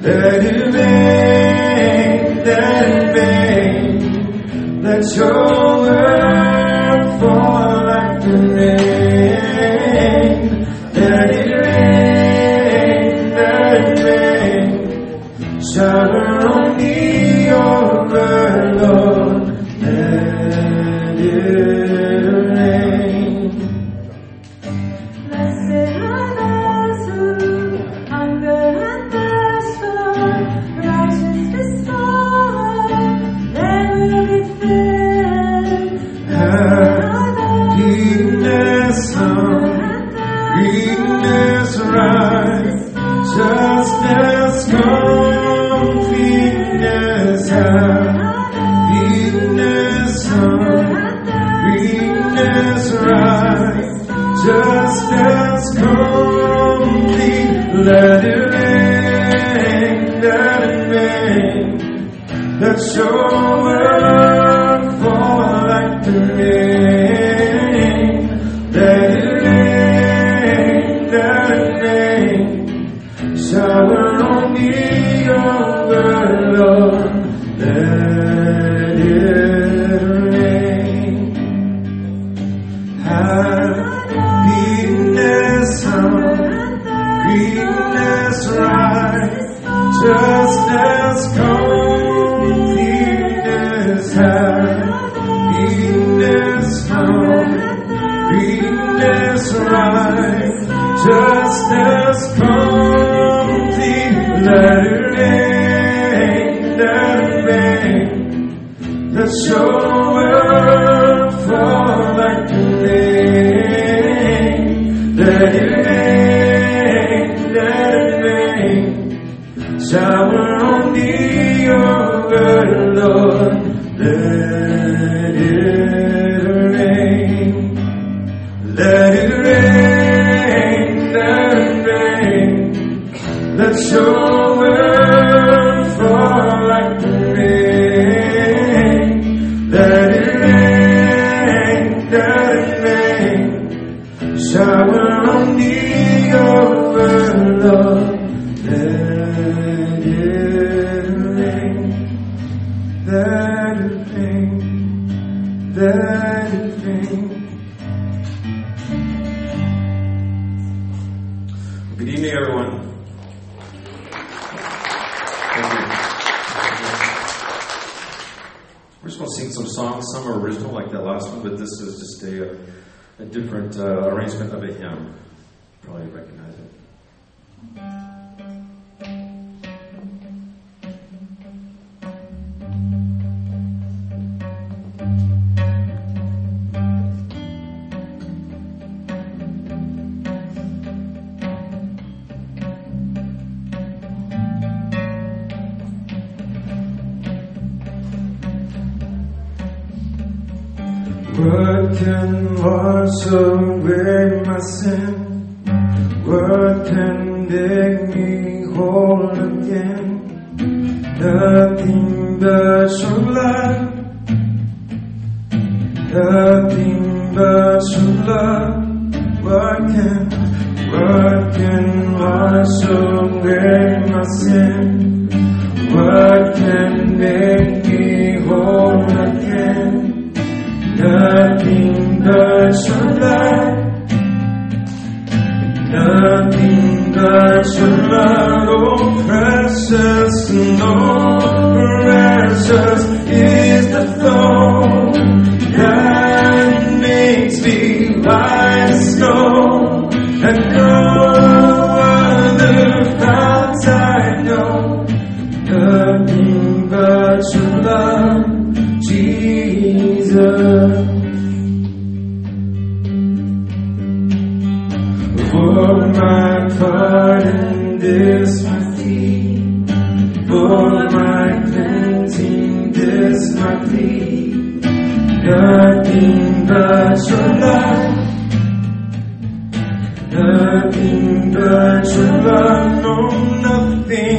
Let it rain, let it rain. Let your word fall like the rain. Let it rain. Shower on me your word, Lord. Let it rain. Blessed are those who hunger and thirst for righteousness, they will be filled. Weakness rise, justice completeness have. Weakness rise, justice complete. Let it rain, let it rain. Let your word fall like the rain. Let it rain. Shower on me your word, Lord. Let it rain. Happiness rise, just as completeness have. Weakness rise, just as complete. Let it rain. Let your word fall like the rain. Let it rain. Shower on me your word, Lord. Let it rain. Let it rain. Let your word fall like the rain. Let it rain. Shower on me your word, Lord. Let it rain. Let it rain. Let it rain. Good evening, everyone. Thank you. We're just going to sing some songs. Some are original, like that last one, but this is just a different arrangement of a hymn. Probably recognize it. What can wash away my sin? What can make me whole again? Nothing but your love. Nothing but your love. What can wash away my sin? What can make me whole again? Nothing but your love. Nothing but your love. Oh, precious, no, precious is the thought that makes me white as snow. And no other fount I know. Nothing but your love, Jesus. For my pardon, this my plea. For my cleansing, this my plea. Nothing but your love. Nothing but your love. No, nothing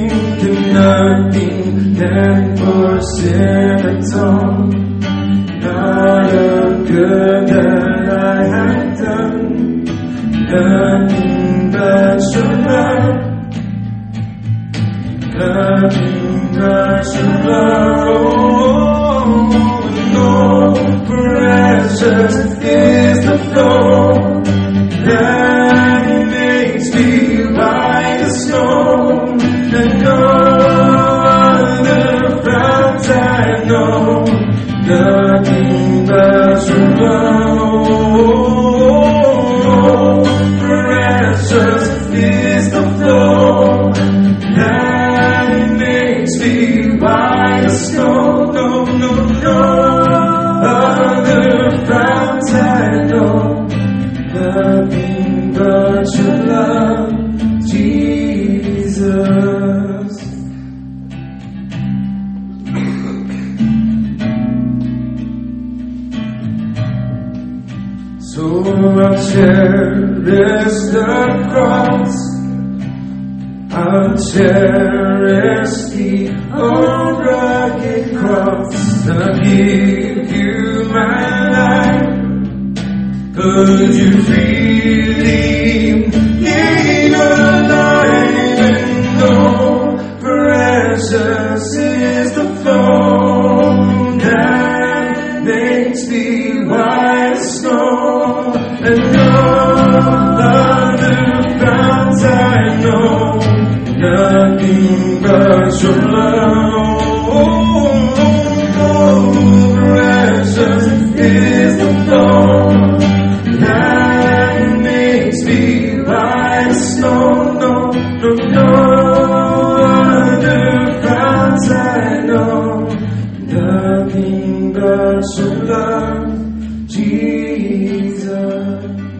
can for sin atone. Not a good that I have done. Nothing but your love. Nothing but your love. Oh, precious is the flow that makes me white as snow, and no other fount I know. Nothing but your love. Precious is the flow that makes me white as snow. No, no, no other fount I know. Nothing but your love, Jesus. So I'll cherish the cross, I'll cherish the old rugged cross. I'll give you my life. Could you redeem your life? And oh, precious is the flow that makes me white as snow, and no other fount I know. Nothing but your love. Oh, precious is the flow that makes me white as snow. No, no, no other fount I know. Nothing but your love, Jesus.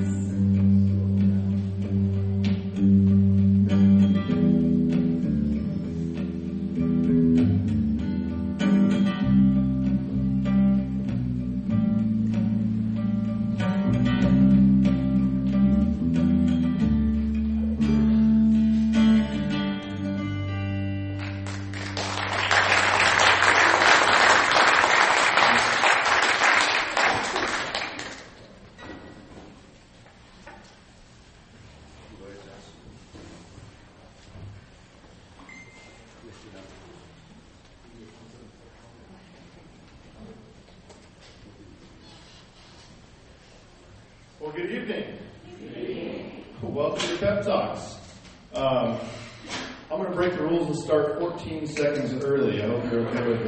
Well, good evening. Welcome to Pep Talks. I'm going to break the rules and start 14 seconds early. I hope you're okay with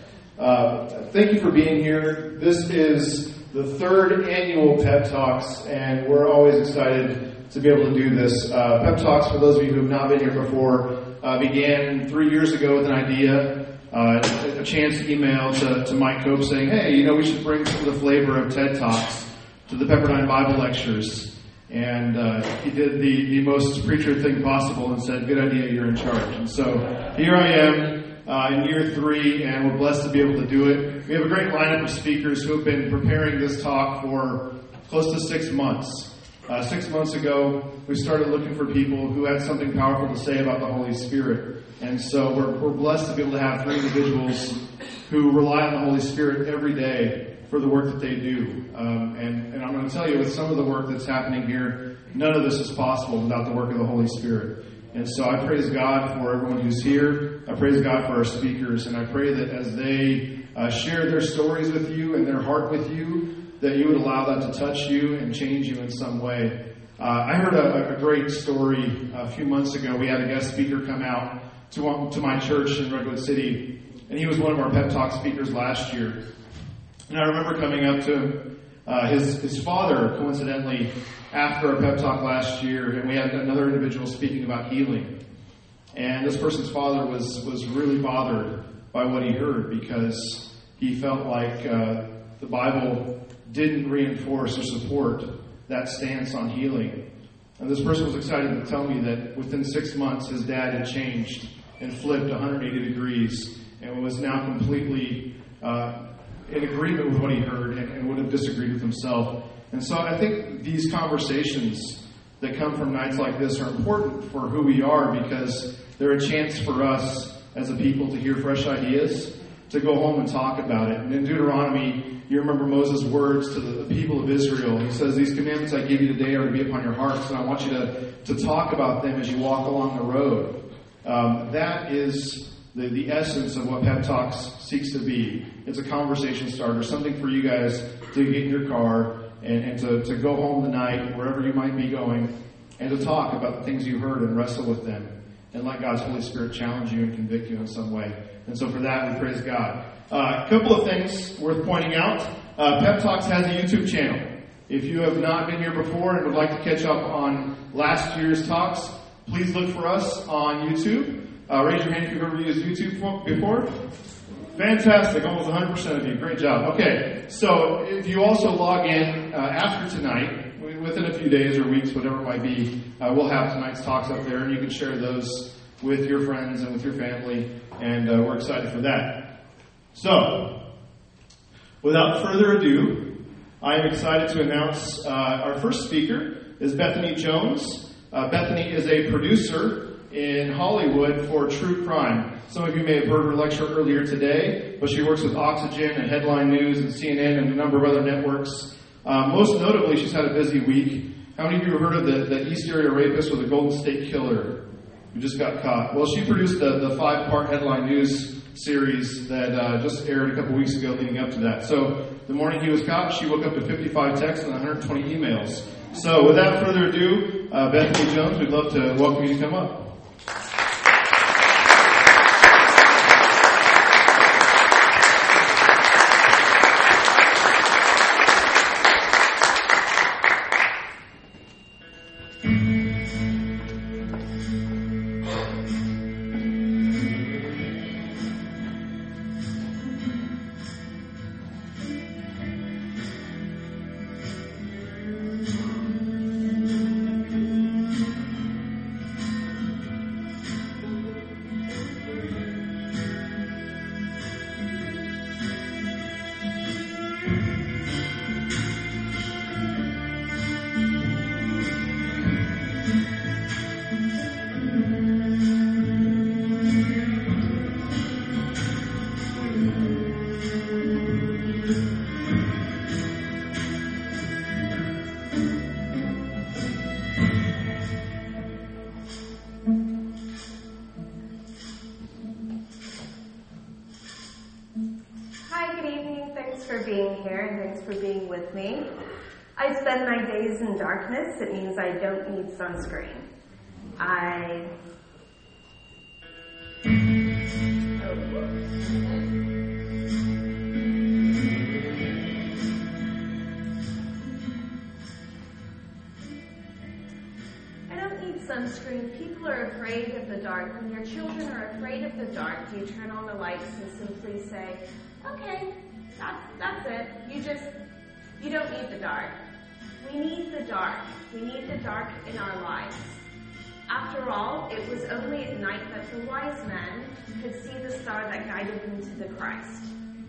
that. Thank you for being here. This is the third annual Pep Talks, and we're always excited to be able to do this. Pep Talks, for those of you who have not been here before, began 3 years ago with an idea, a chance email to Mike Cope saying, hey, we should bring some of the flavor of TED Talks to the Pepperdine Bible Lectures. And he did the most preacher thing possible and said, good idea, you're in charge. And so here I am in year 3, and we're blessed to be able to do it. We have a great lineup of speakers who have been preparing this talk for close to 6 months. 6 months ago, we started looking for people who had something powerful to say about the Holy Spirit. And so we're blessed to be able to have 3 individuals who rely on the Holy Spirit every day for the work that they do. And I'm going to tell you, with some of the work that's happening here, none of this is possible without the work of the Holy Spirit. And so I praise God for everyone who's here. I praise God for our speakers. And I pray that as they share their stories with you and their heart with you, that you would allow that to touch you and change you in some way. I heard a great story a few months ago. We had a guest speaker come out to my church in Redwood City, and he was one of our Pep Talk speakers last year. And I remember coming up to him, his father, coincidentally, after our Pep Talk last year, and we had another individual speaking about healing. And this person's father was really bothered by what he heard, because he felt like the Bible didn't reinforce or support that stance on healing. And this person was excited to tell me that within 6 months, his dad had changed and flipped 180 degrees and was now completely in agreement with what he heard and would have disagreed with himself. And so I think these conversations that come from nights like this are important for who we are, because they're a chance for us as a people to hear fresh ideas, to go home and talk about it. And in Deuteronomy, you remember Moses' words to the people of Israel. He says, these commandments I give you today are to be upon your hearts, and I want you to talk about them as you walk along the road. That is the essence of what Pep Talks seeks to be. It's a conversation starter, something for you guys to get in your car and to go home tonight, wherever you might be going, and to talk about the things you heard and wrestle with them, and let God's Holy Spirit challenge you and convict you in some way. And so for that, we praise God. A couple of things worth pointing out. Pep Talks has a YouTube channel. If you have not been here before and would like to catch up on last year's talks, please look for us on YouTube. Raise your hand if you've ever used YouTube before. Fantastic. Almost 100% of you. Great job. Okay. So if you also log in after tonight, within a few days or weeks, whatever it might be, we'll have tonight's talks up there, and you can share those with your friends and with your family, and we're excited for that. So, without further ado, I am excited to announce our first speaker is Bethany Jones. Bethany is a producer in Hollywood for true crime. Some of you may have heard her lecture earlier today, but she works with Oxygen and Headline News and CNN and a number of other networks. Most notably, she's had a busy week. How many of you have heard of the East Area rapist or the Golden State Killer who just got caught? Well, she produced the 5-part Headline News series that just aired a couple weeks ago leading up to that. So the morning he was caught, she woke up to 55 texts and 120 emails. So without further ado, Bethany Jones, we'd love to welcome you to come up. I spend my days in darkness. It means I don't need sunscreen. I don't need sunscreen. People are afraid of the dark. When your children are afraid of the dark, do you turn on the lights and simply say, okay, that's it. You don't need the dark. We need the dark. We need the dark in our lives. After all, it was only at night that the wise men could see the star that guided them to the Christ.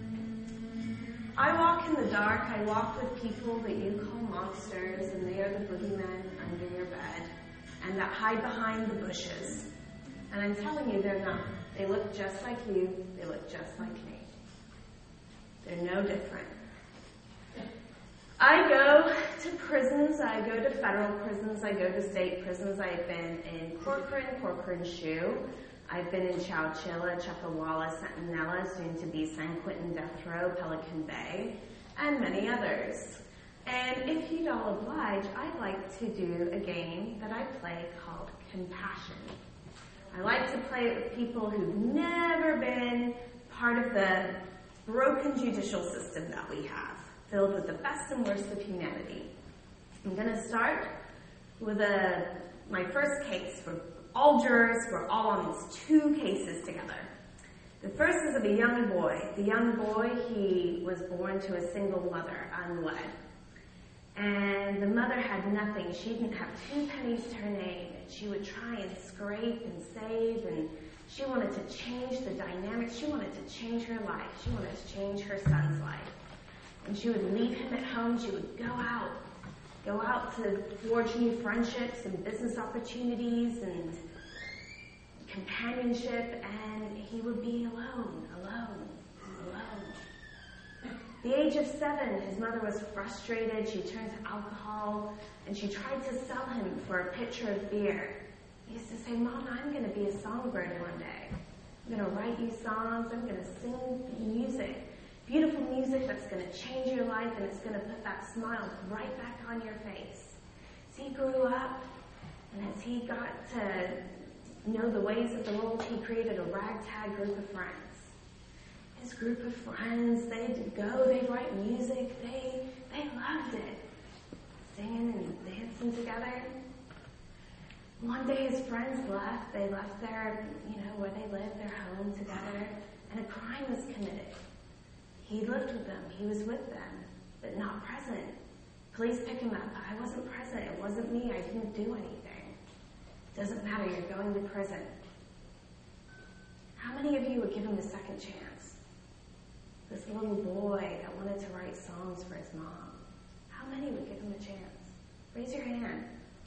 I walk in the dark. I walk with people that you call monsters, and they are the boogeymen under your bed, and that hide behind the bushes. And I'm telling you, they're not. They look just like you. They look just like me. They're no different. I go to prisons, I go to federal prisons, I go to state prisons. I've been in Corcoran Shoe. I've been in Chowchilla, Chuckawalla, Centinela, soon to be San Quentin Death Row, Pelican Bay, and many others. And if you'd all oblige, I'd like to do a game that I play called Compassion. I like to play it with people who've never been part of the broken judicial system that we have, filled with the best and worst of humanity. I'm going to start with my first case. We're all jurors. We're all on these 2 cases together. The first is of a young boy. The young boy, he was born to a single mother, unwed. And the mother had nothing. She didn't have 2 pennies to her name. And she would try and scrape and save, and she wanted to change the dynamics. She wanted to change her life. She wanted to change her son's life. And she would leave him at home. She would go out to forge new friendships and business opportunities and companionship, and he would be alone. At the age of 7, his mother was frustrated. She turned to alcohol, and she tried to sell him for a pitcher of beer. I used to say, Mom, I'm going to be a songbird one day. I'm going to write you songs. I'm going to sing music. Beautiful music that's going to change your life, and it's going to put that smile right back on your face. So he grew up, and as he got to know the ways of the world, he created a ragtag group of friends. His group of friends, they'd go, they'd write music, they loved it. Singing and dancing together. One day his friends left. They left their, where they lived, their home together, and a crime was committed. He lived with them. He was with them, but not present. Police pick him up. I wasn't present. It wasn't me. I didn't do anything. Doesn't matter. You're going to prison. How many of you would give him a second chance? This little boy that wanted to write songs for his mom. How many would give him a chance? Raise your hand.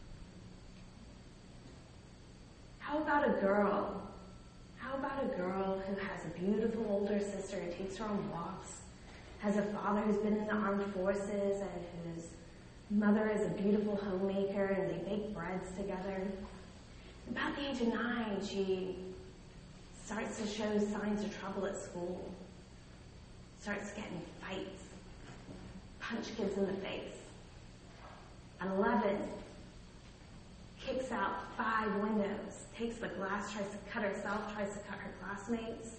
How about a girl? How about a girl who has a beautiful older sister who takes her on walks, has a father who's been in the armed forces and whose mother is a beautiful homemaker and they bake breads together? About the age of 9, she starts to show signs of trouble at school, starts getting fights, punch kids in the face. At 11, kicks out 5 windows, takes the glass, tries to cut herself, tries to cut her classmates.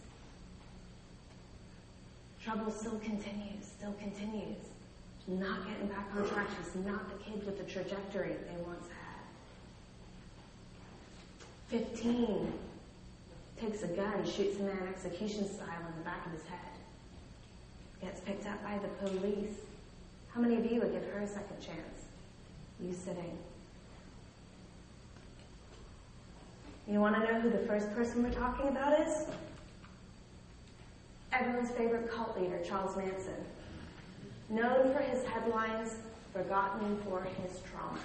Trouble still continues. She's not getting back on track. She's not the kid with the trajectory they once had. 15, takes a gun, shoots a man execution style in the back of his head. Gets picked up by the police. How many of you would give her a second chance? You sitting. You want to know who the first person we're talking about is? Everyone's favorite cult leader, Charles Manson. Known for his headlines, forgotten for his trauma.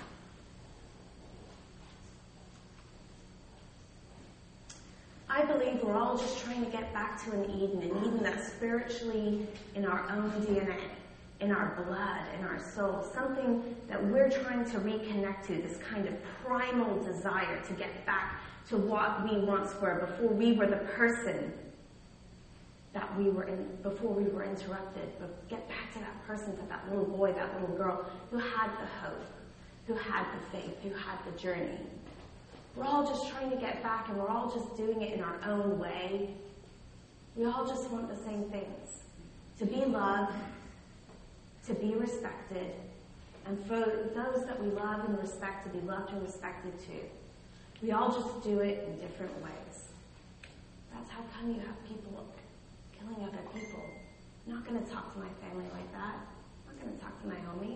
I believe we're all just trying to get back to an Eden that's spiritually in our own DNA, in our blood, in our soul, something that we're trying to reconnect to, this kind of primal desire to get back to what we once were before we were the person that we were in, before we were interrupted. But get back to that person, to that little boy, that little girl who had the hope, who had the faith, who had the journey. We're all just trying to get back, and we're all just doing it in our own way. We all just want the same things. To be loved, to be respected, and for those that we love and respect to be loved and respected too. We all just do it in different ways. That's how come you have people killing other people. I'm not going to talk to my family like that. I'm not going to talk to Naomi.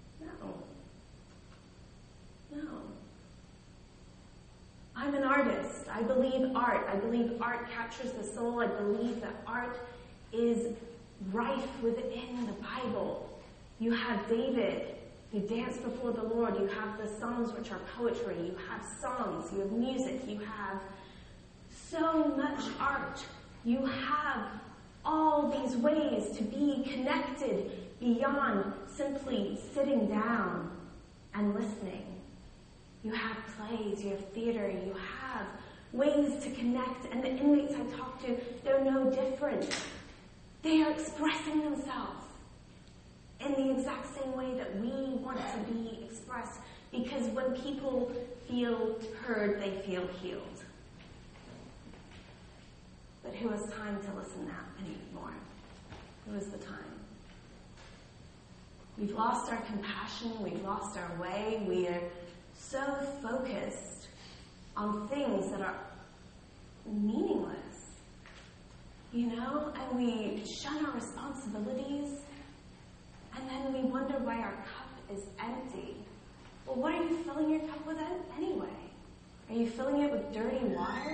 No. I'm an artist. I believe art. I believe art captures the soul. I believe that art is rife within the Bible. You have David who danced before the Lord. You have the Psalms, which are poetry. You have songs. You have music. You have so much art. You have all these ways to be connected beyond simply sitting down and listening. You have plays, you have theater, you have ways to connect, and the inmates I talk to, they're no different. They are expressing themselves in the exact same way that we want to be expressed, because when people feel heard, they feel healed. But who has time to listen now anymore? Who has the time? We've lost our compassion, we've lost our way, we are so focused on things that are meaningless, and we shun our responsibilities, and then we wonder why our cup is empty. Well, what are you filling your cup with anyway? Are you filling it with dirty water?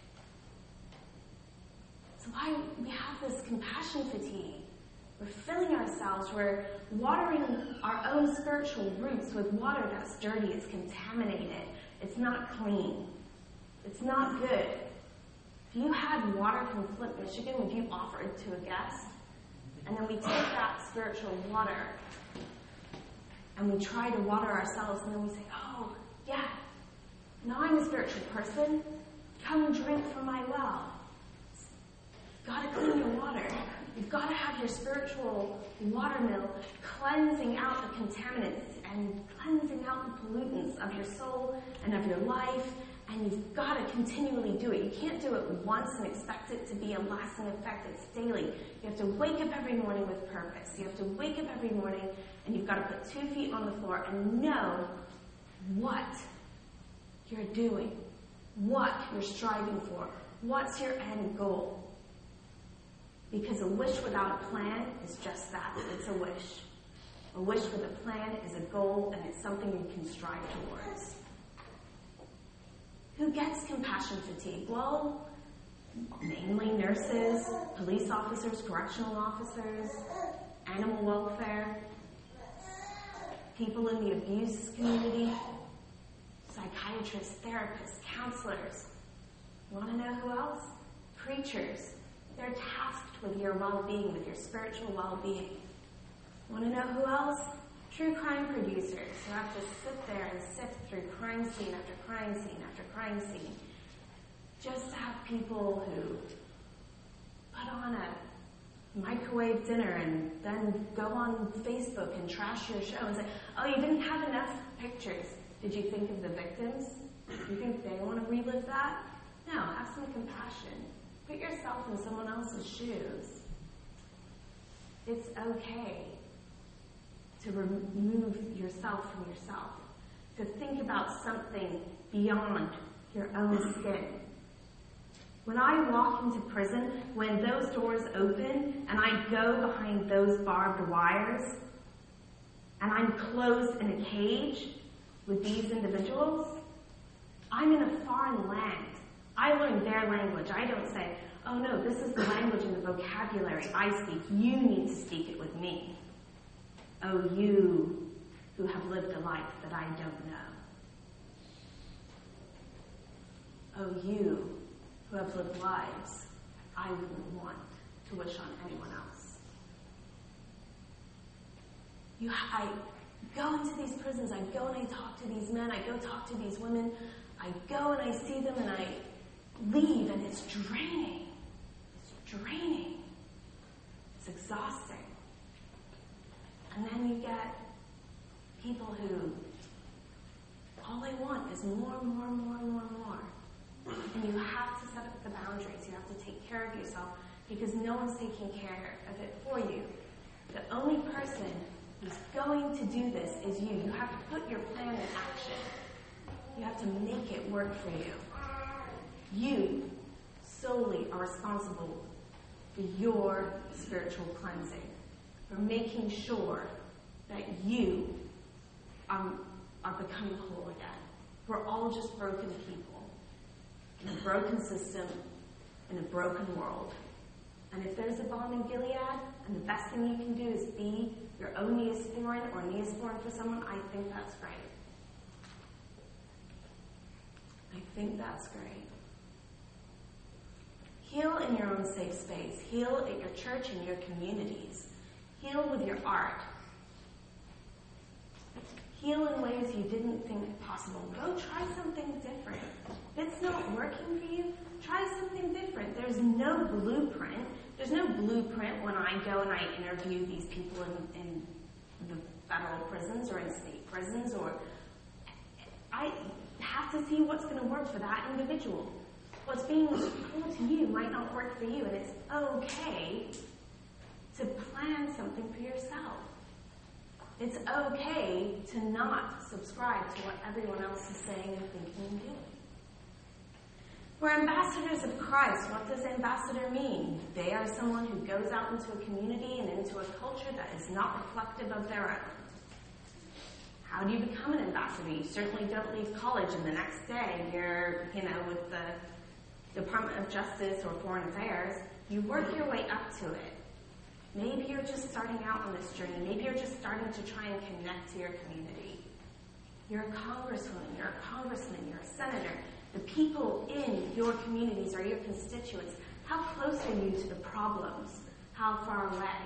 So why we have this compassion fatigue? We're filling ourselves, we're watering our own spiritual roots with water that's dirty, it's contaminated, it's not clean, it's not good. If you had water from Flint, Michigan, would you offer it to a guest? And then we take that spiritual water and we try to water ourselves, and then we say, oh, yeah, Now I'm a spiritual person. Come drink from my well. You've got to clean your water. You've got to have your spiritual water mill cleansing out the contaminants and cleansing out the pollutants of your soul and of your life. And you've got to continually do it. You can't do it once and expect it to be a lasting effect. It's daily. You have to wake up every morning with purpose. You have to wake up every morning and you've got to put 2 feet on the floor and know what you're doing, what you're striving for, what's your end goal. Because a wish without a plan is just that. It's a wish. A wish with a plan is a goal, and it's something you can strive towards. Who gets compassion fatigue? Well, mainly nurses, police officers, correctional officers, animal welfare, people in the abuse community, psychiatrists, therapists, counselors. You want to know who else? Preachers. They're tasked with your well-being, with your spiritual well-being. Want to know who else? True crime producers who have to sit there and sift through crime scene after crime scene after crime scene. Just to have people who put on a microwave dinner and then go on Facebook and trash your show and say, oh, you didn't have enough pictures. Did you think of the victims? Do you think they want to relive that? No, have some compassion. Put yourself in someone else's shoes. It's okay to remove yourself from yourself, to think about something beyond your own skin. When I walk into prison, when those doors open and I go behind those barbed wires and I'm closed in a cage with these individuals, I'm in a foreign land. I learn their language. I don't say, oh no, this is the language and the vocabulary I speak. You need to speak it with me. Oh, you who have lived a life that I don't know. Oh, you who have lived lives I wouldn't want to wish on anyone else. I go into these prisons, I go and I talk to these men, I go talk to these women, I go and I see them and I leave and it's draining. It's draining. It's exhausting. And then you get people who all they want is more. And you have to set up the boundaries. You have to take care of yourself because no one's taking care of it for you. The only person who's going to do this is you. You have to put your plan in action. You have to make it work for you. You solely are responsible for your spiritual cleansing, for making sure that you are becoming whole again. We're all just broken people in a broken system, in a broken world. And if there's a balm in Gilead, and the best thing you can do is be your own Neosporin or Neosporin for someone, I think that's great. I think that's great. Heal in your own safe space. Heal at your church and your communities. Heal with your art. Heal in ways you didn't think possible. Go try something different. If it's not working for you, try something different. There's no blueprint. There's no blueprint when I go and I interview these people in the federal prisons or in state prisons, or I have to see what's going to work for that individual. What's being told to you might not work for you, and it's okay to plan something for yourself. It's okay to not subscribe to what everyone else is saying and thinking and doing. We're ambassadors of Christ. What does ambassador mean? They are someone who goes out into a community and into a culture that is not reflective of their own. How do you become an ambassador? You certainly don't leave college and the next day you're, with the Department of Justice or Foreign Affairs. You work your way up to it. Maybe you're just starting out on this journey. Maybe you're just starting to try and connect to your community. You're a congresswoman, you're a congressman, you're a senator. The people in your communities are your constituents. How close are you to the problems? How far away?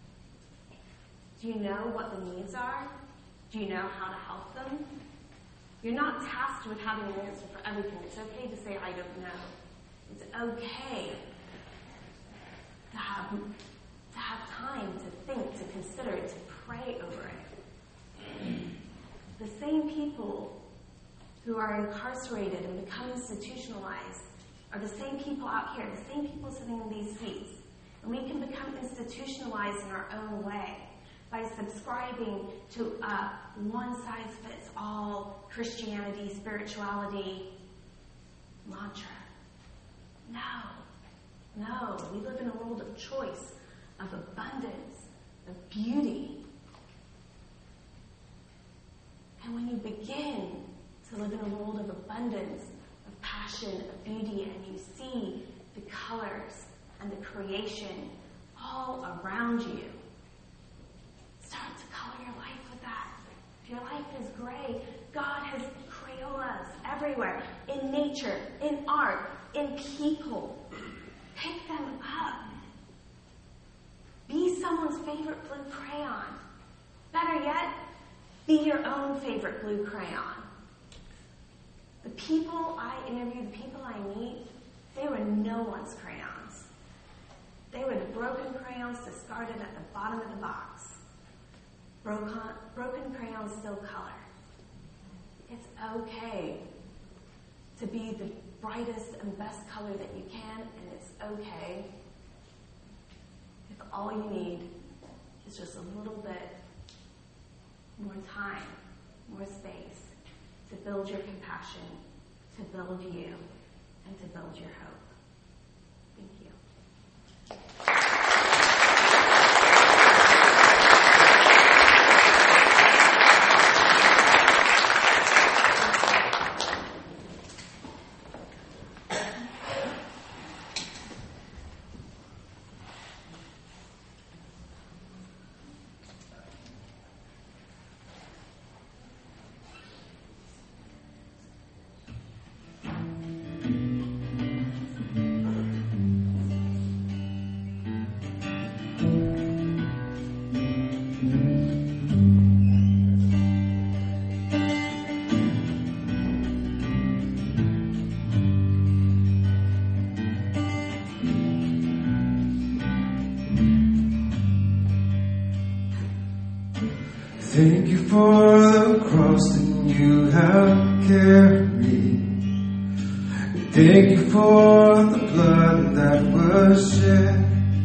Do you know what the needs are? Do you know how to help them? You're not tasked with having an answer for everything. It's okay to say, I don't know. It's okay to have time to think, to consider it, to pray over it. The same people who are incarcerated and become institutionalized are the same people out here, the same people sitting in these seats. And we can become institutionalized in our own way by subscribing to a one-size-fits-all Christianity, spirituality mantra. No. We live in a world of choice, of abundance, of beauty. And when you begin to live in a world of abundance, of passion, of beauty, and you see the colors and the creation all around you, start to color your life with that. If your life is gray, God has Crayolas everywhere, in nature, in art, in people. Pick them up. Be someone's favorite blue crayon. Better yet, be your own favorite blue crayon. The people I interview, the people I meet, they were no one's crayons. They were the broken crayons discarded at the bottom of the box. Broken crayons still color. It's okay to be the brightest and best color that you can, and it's okay if all you need is just a little bit more time, more space to build your compassion, to build you, and to build your hope. Thank you. Thank you for the cross that you have carried. Thank you for the blood that was shed.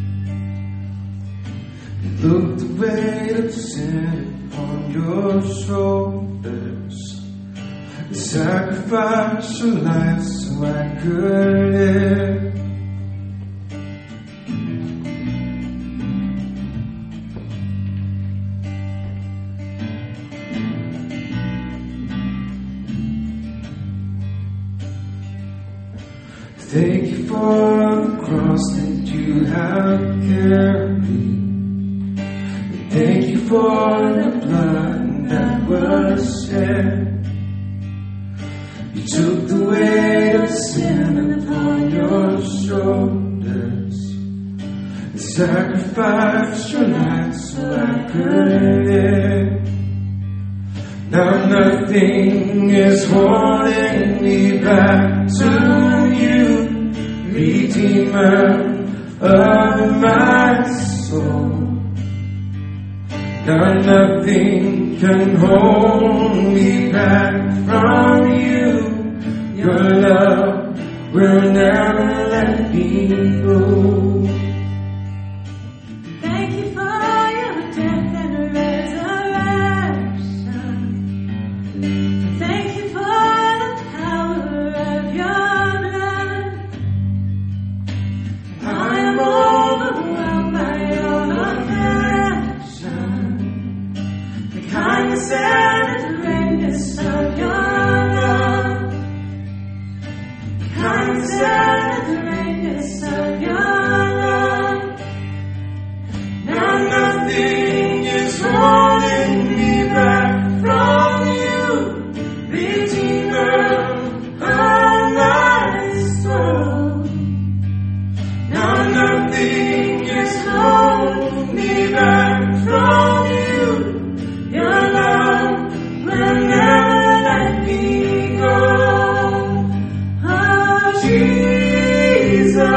You took the weight of sin upon your shoulders. You sacrificed your life so I could live. Thank you for the cross that you have carried. Thank you for the blood that was shed. You took the weight of sin upon your shoulders. You sacrificed your life so I could live. Now nothing is holding me back to you, Redeemer of my soul. Now nothing can hold me back from you. Your love will never let me go. Thank you for your death and resurrection. Thank you for the power of your blood. I am overwhelmed by your affection, the kindness and the greatness of your love, the kindness and the greatness of your love. Now nothing is holding me back from you, Redeemer of my soul. Now nothing is holding me back from you. Your love will never let me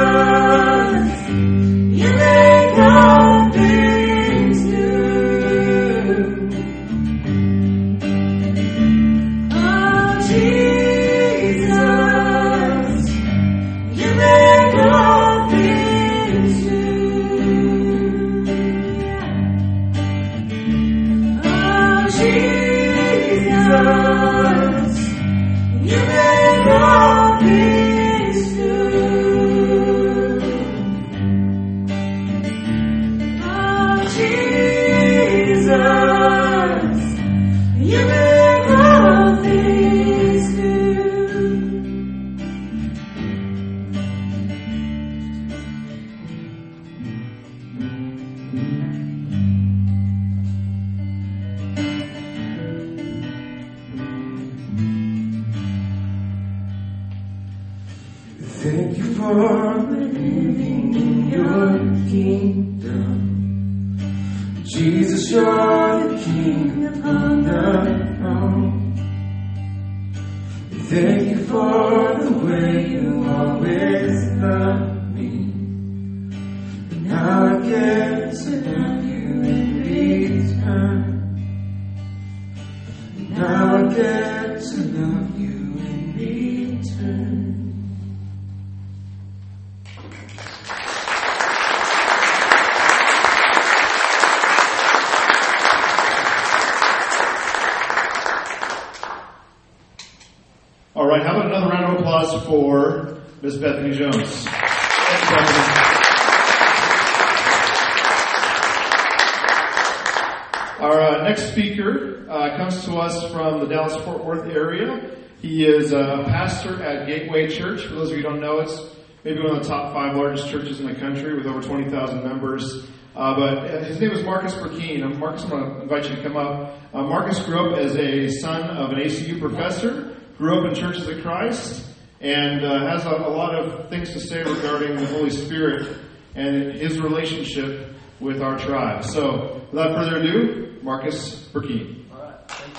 you make all things new. Oh, Jesus, you make all things new. Oh, Jesus, you make all things new. Oh, Jesus, you make all things new. Thank you for living in your kingdom. Jesus, you're the King upon the throne. Thank you for the way you always love me. And now I get to love you in return. And now I get to love you in return. All right, how about another round of applause for Miss Bethany Jones? Thanks, Bethany. Our next speaker comes to us from the Dallas-Fort Worth area. He is a pastor at Gateway Church. For those of you who don't know, it's maybe one of the top 5 largest churches in the country with over 20,000 members. But his name is Marcus Burkeen. Marcus, I'm going to invite you to come up. Marcus grew up as a son of an ACU professor, grew up in Churches of Christ, and has a lot of things to say regarding the Holy Spirit and his relationship with our tribe. So, without further ado, Marcus Burkeen. All right, thank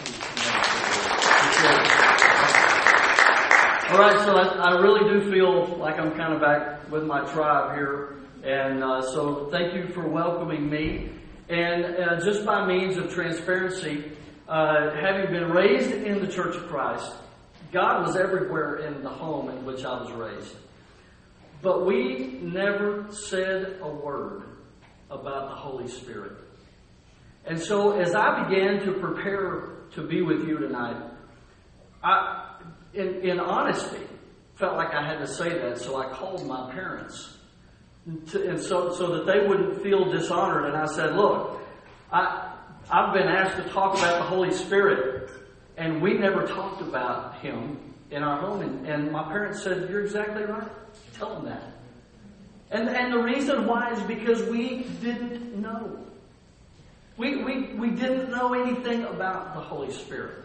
you. All right, so I really do feel like I'm kind of back with my tribe here, and so thank you for welcoming me. And just by means of transparency, having been raised in the Church of Christ, God was everywhere in the home in which I was raised. But we never said a word about the Holy Spirit. And so as I began to prepare to be with you tonight, I, in honesty, felt like I had to say that, so I called my parents. And so that they wouldn't feel dishonored. And I said, look, I've been asked to talk about the Holy Spirit, and we never talked about Him in our home. And my parents said, you're exactly right. Tell them that. And the reason why is because we didn't know. We didn't know anything about the Holy Spirit.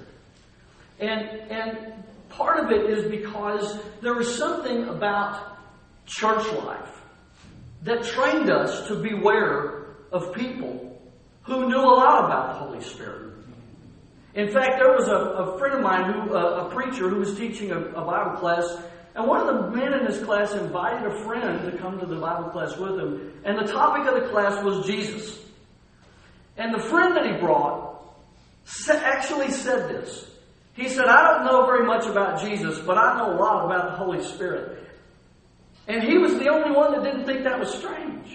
And part of it is because there was something about church life that trained us to beware of people who knew a lot about the Holy Spirit. In fact, there was a friend of mine, a preacher, who was teaching a Bible class, and one of the men in his class invited a friend to come to the Bible class with him, and the topic of the class was Jesus. And the friend that he brought actually said this. He said, I don't know very much about Jesus, but I know a lot about the Holy Spirit. And he was the only one that didn't think that was strange.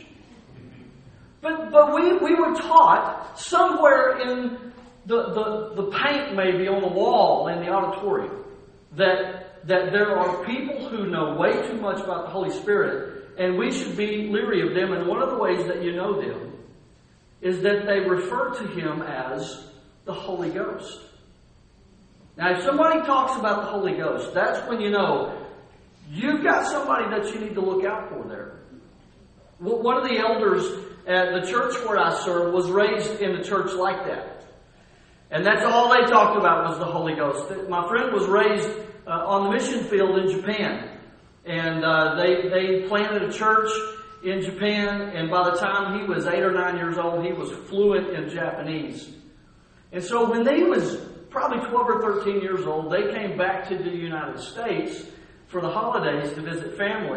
But we were taught somewhere in the paint maybe on the wall in the auditorium that there are people who know way too much about the Holy Spirit, and we should be leery of them. And one of the ways that you know them is that they refer to Him as the Holy Ghost. Now, if somebody talks about the Holy Ghost, that's when you know you've got somebody that you need to look out for there. One of the elders at the church where I serve was raised in a church like that. And that's all they talked about was the Holy Ghost. My friend was raised on the mission field in Japan. And they planted a church in Japan. And by the time he was 8 or 9 years old, he was fluent in Japanese. And so when they was probably 12 or 13 years old, they came back to the United States for the holidays to visit family.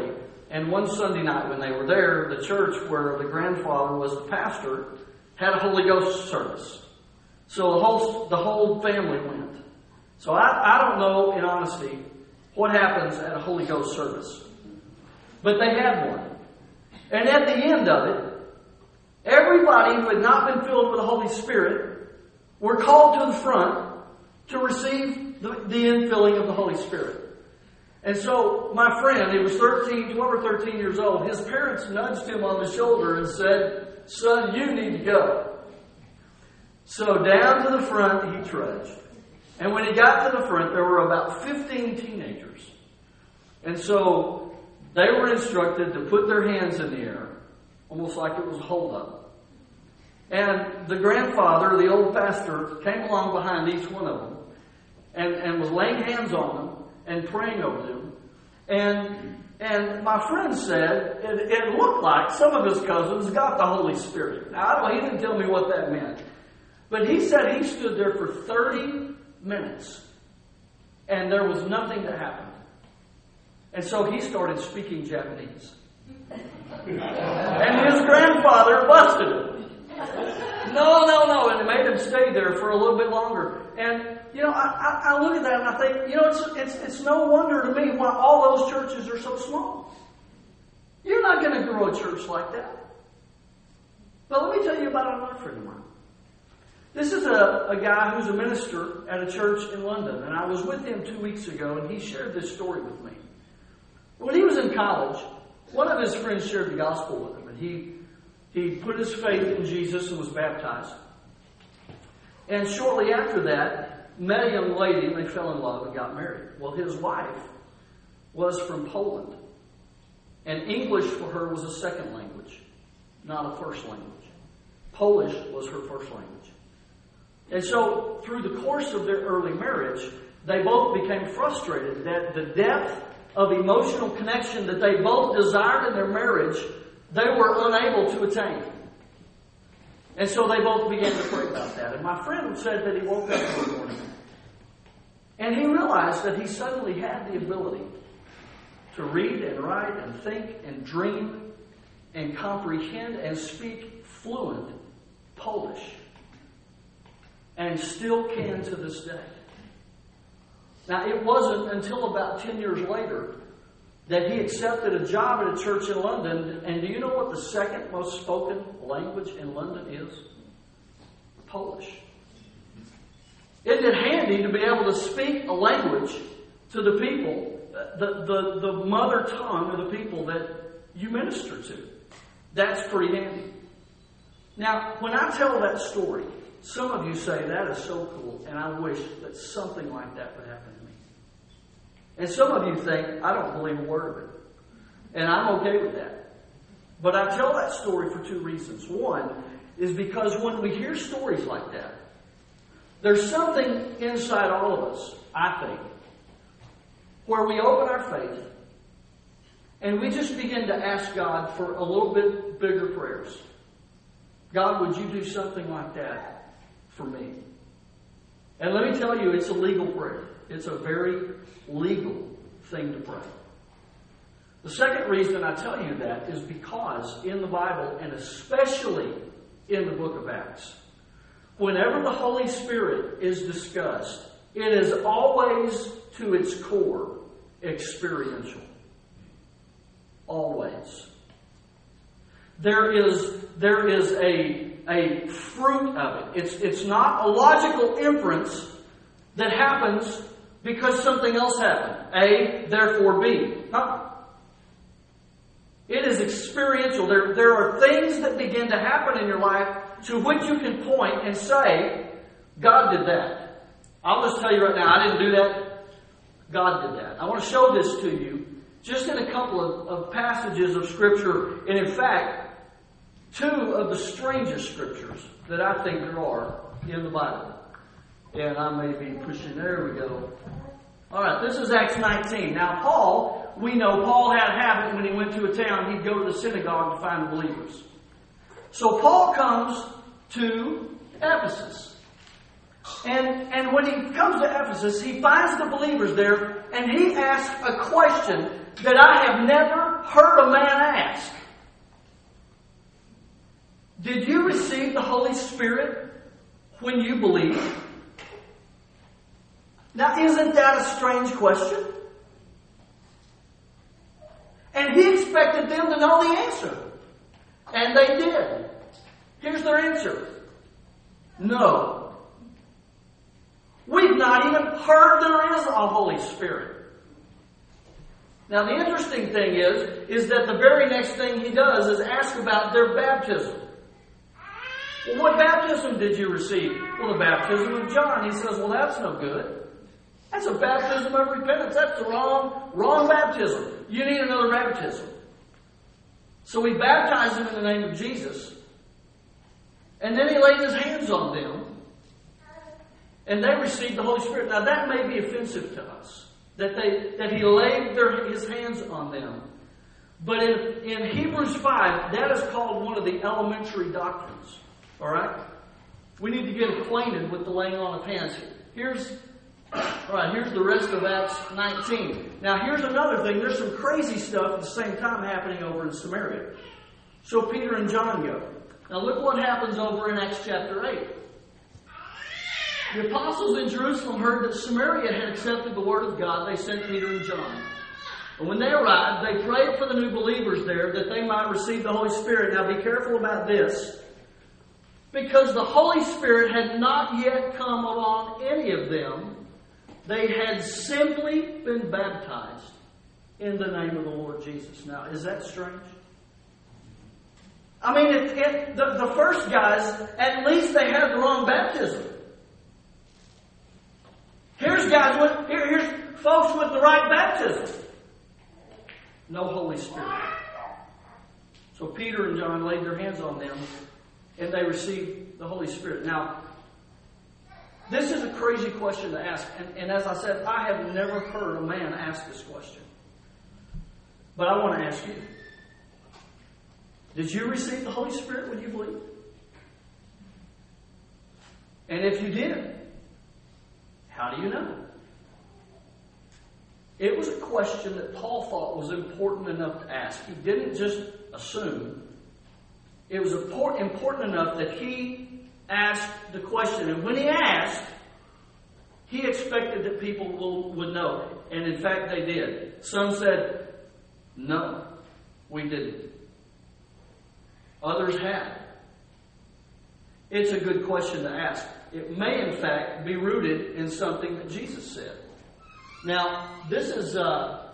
And one Sunday night when they were there, the church where the grandfather was the pastor had a Holy Ghost service. So the whole family went. So I don't know, in honesty, what happens at a Holy Ghost service. But they had one. And at the end of it, everybody who had not been filled with the Holy Spirit were called to the front to receive the infilling of the Holy Spirit. And so my friend, he was 12 or 13 years old, his parents nudged him on the shoulder and said, "Son, you need to go." So down to the front he trudged. And when he got to the front, there were about 15 teenagers. And so they were instructed to put their hands in the air, almost like it was a hold-up. And the grandfather, the old pastor, came along behind each one of them and was laying hands on them and praying over them. And my friend said it looked like some of his cousins got the Holy Spirit. Now, he didn't tell me what that meant. But he said he stood there for 30 minutes and there was nothing that happened. And so he started speaking Japanese. And his grandfather busted him. No, and it made him stay there for a little bit longer. And, I look at that and I think, it's no wonder to me why all those churches are so small. You're not going to grow a church like that. But let me tell you about another friend of mine. This is a guy who's a minister at a church in London, and I was with him 2 weeks ago, and he shared this story with me. When he was in college, one of his friends shared the gospel with him, and he put his faith in Jesus and was baptized. And shortly after that, met a young lady, and they fell in love and got married. Well, his wife was from Poland, and English for her was a second language, not a first language. Polish was her first language. And so, through the course of their early marriage, they both became frustrated that the depth of emotional connection that they both desired in their marriage, they were unable to attain. And so they both began to pray about that. And my friend said that he woke up one morning and he realized that he suddenly had the ability to read and write and think and dream and comprehend and speak fluent Polish. And still can to this day. Now, it wasn't until about 10 years later that he accepted a job at a church in London. And do you know what the second most spoken language in London is? Polish. Isn't it handy to be able to speak a language to the people, the mother tongue of the people that you minister to? That's pretty handy. Now, when I tell that story, some of you say, that is so cool, and I wish that something like that would happen to me. And some of you think, I don't believe a word of it. And I'm okay with that. But I tell that story for two reasons. One is because when we hear stories like that, there's something inside all of us, I think, where we open our faith and we just begin to ask God for a little bit bigger prayers. God, would you do something like that for me? And let me tell you, it's a legal prayer. It's a very legal thing to pray. The second reason I tell you that is because in the Bible, and especially in the book of Acts, whenever the Holy Spirit is discussed, it is always to its core experiential. Always. There is a fruit of it. It's not a logical inference that happens because something else happened. A, therefore B. It is experiential. There are things that begin to happen in your life to which you can point and say, God did that. I'll just tell you right now, I didn't do that. God did that. I want to show this to you just in a couple of passages of Scripture. And in fact, two of the strangest Scriptures that I think there are in the Bible. And I may be pushing, there we go. All right, this is Acts 19. Now Paul, we know Paul had a habit when he went to a town, he'd go to the synagogue to find believers. So Paul comes to Ephesus. And when he comes to Ephesus, he finds the believers there and he asks a question that I have never heard a man ask. Did you receive the Holy Spirit when you believed? Now, isn't that a strange question? And he expected them to know the answer. And they did. Here's their answer. No. We've not even heard there is a Holy Spirit. Now, the interesting thing is that the very next thing he does is ask about their baptism. Well, what baptism did you receive? Well, the baptism of John. He says, well, that's no good. That's a baptism of repentance. That's the wrong baptism. You need another baptism. So we baptized them in the name of Jesus. And then he laid his hands on them. And they received the Holy Spirit. Now that may be offensive to us. That he laid his hands on them. But in Hebrews 5, that is called one of the elementary doctrines. Alright? We need to get acquainted with the laying on of hands. Here's the rest of Acts 19. Now here's another thing. There's some crazy stuff at the same time happening over in Samaria. So Peter and John go. Now look what happens over in Acts chapter 8. The apostles in Jerusalem heard that Samaria had accepted the word of God. They sent Peter and John. And when they arrived, they prayed for the new believers there that they might receive the Holy Spirit. Now be careful about this. Because the Holy Spirit had not yet come upon any of them. They had simply been baptized in the name of the Lord Jesus. Now, is that strange? I mean, the first guys, at least they had the wrong baptism. Here's folks with the right baptism. No Holy Spirit. So Peter and John laid their hands on them, and they received the Holy Spirit. Now, this is a crazy question to ask. And as I said, I have never heard a man ask this question. But I want to ask you. Did you receive the Holy Spirit when you believed? And if you did, how do you know? It was a question that Paul thought was important enough to ask. He didn't just assume. It was important enough that he asked the question. And when he asked, he expected that people would know. And in fact, they did. Some said, no, we didn't. Others had. It's a good question to ask. It may, in fact, be rooted in something that Jesus said. Now, this is... all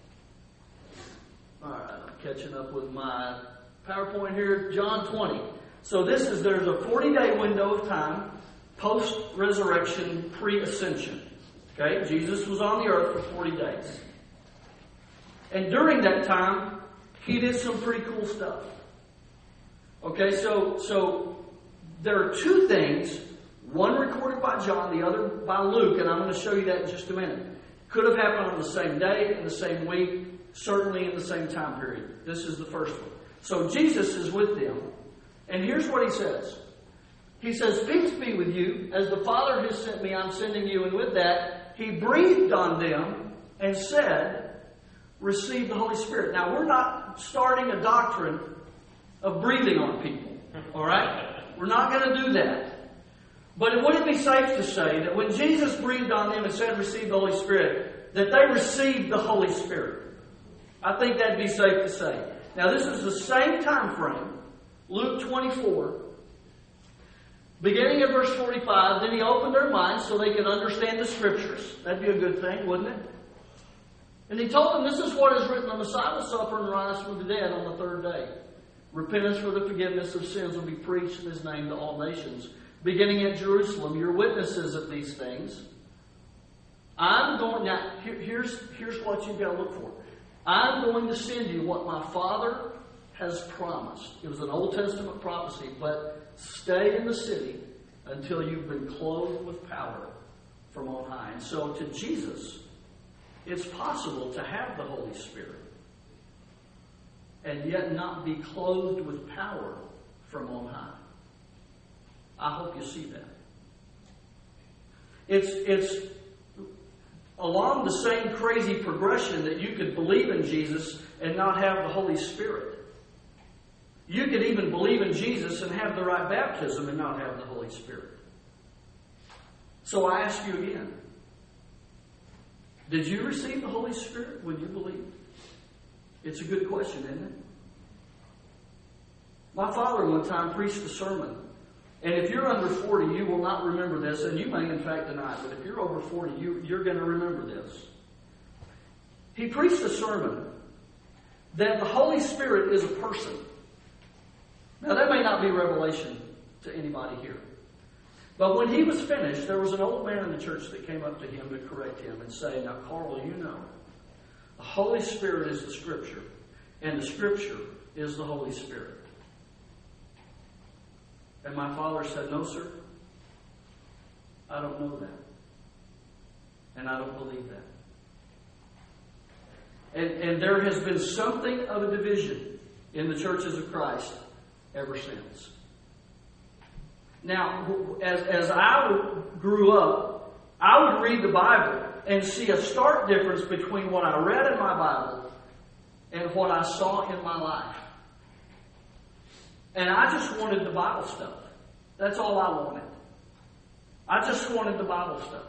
right, I'm catching up with my PowerPoint here. John 20. So there's a 40-day window of time, post-resurrection, pre-ascension. Okay? Jesus was on the earth for 40 days. And during that time, he did some pretty cool stuff. Okay, so there are two things, one recorded by John, the other by Luke, and I'm going to show you that in just a minute. Could have happened on the same day, in the same week, certainly in the same time period. This is the first one. So Jesus is with them, and here's what he says. He says, peace be with you. As the Father has sent me, I'm sending you. And with that, he breathed on them and said, receive the Holy Spirit. Now, we're not starting a doctrine of breathing on people. All right? We're not going to do that. But would it be safe to say that when Jesus breathed on them and said, receive the Holy Spirit, that they received the Holy Spirit? I think that'd be safe to say. Now, this is the same time frame. Luke 24. Beginning at verse 45, then he opened their minds so they could understand the Scriptures. That'd be a good thing, wouldn't it? And he told them, this is what is written, the Messiah will suffer and rise from the dead on the third day. Repentance for the forgiveness of sins will be preached in his name to all nations. Beginning at Jerusalem, you're witnesses of these things. Here's what you've got to look for. I'm going to send you what my Father has promised. It was an Old Testament prophecy, but stay in the city until you've been clothed with power from on high. And so to Jesus, it's possible to have the Holy Spirit and yet not be clothed with power from on high. I hope you see that. along the same crazy progression that you could believe in Jesus and not have the Holy Spirit. You could even believe in Jesus and have the right baptism and not have the Holy Spirit. So I ask you again, did you receive the Holy Spirit when you believed? It's a good question, isn't it? My father one time preached a sermon. And if you're under 40, you will not remember this, and you may in fact deny it, but if you're over 40, you're going to remember this. He preached a sermon that the Holy Spirit is a person. Now that may not be revelation to anybody here. But when he was finished, there was an old man in the church that came up to him to correct him and say, now Carl, you know, the Holy Spirit is the Scripture, and the Scripture is the Holy Spirit. And my father said, no, sir, I don't know that. And I don't believe that. And there has been something of a division in the churches of Christ ever since. Now, as I grew up, I would read the Bible and see a stark difference between what I read in my Bible and what I saw in my life. And I just wanted the Bible stuff. That's all I wanted. I just wanted the Bible stuff.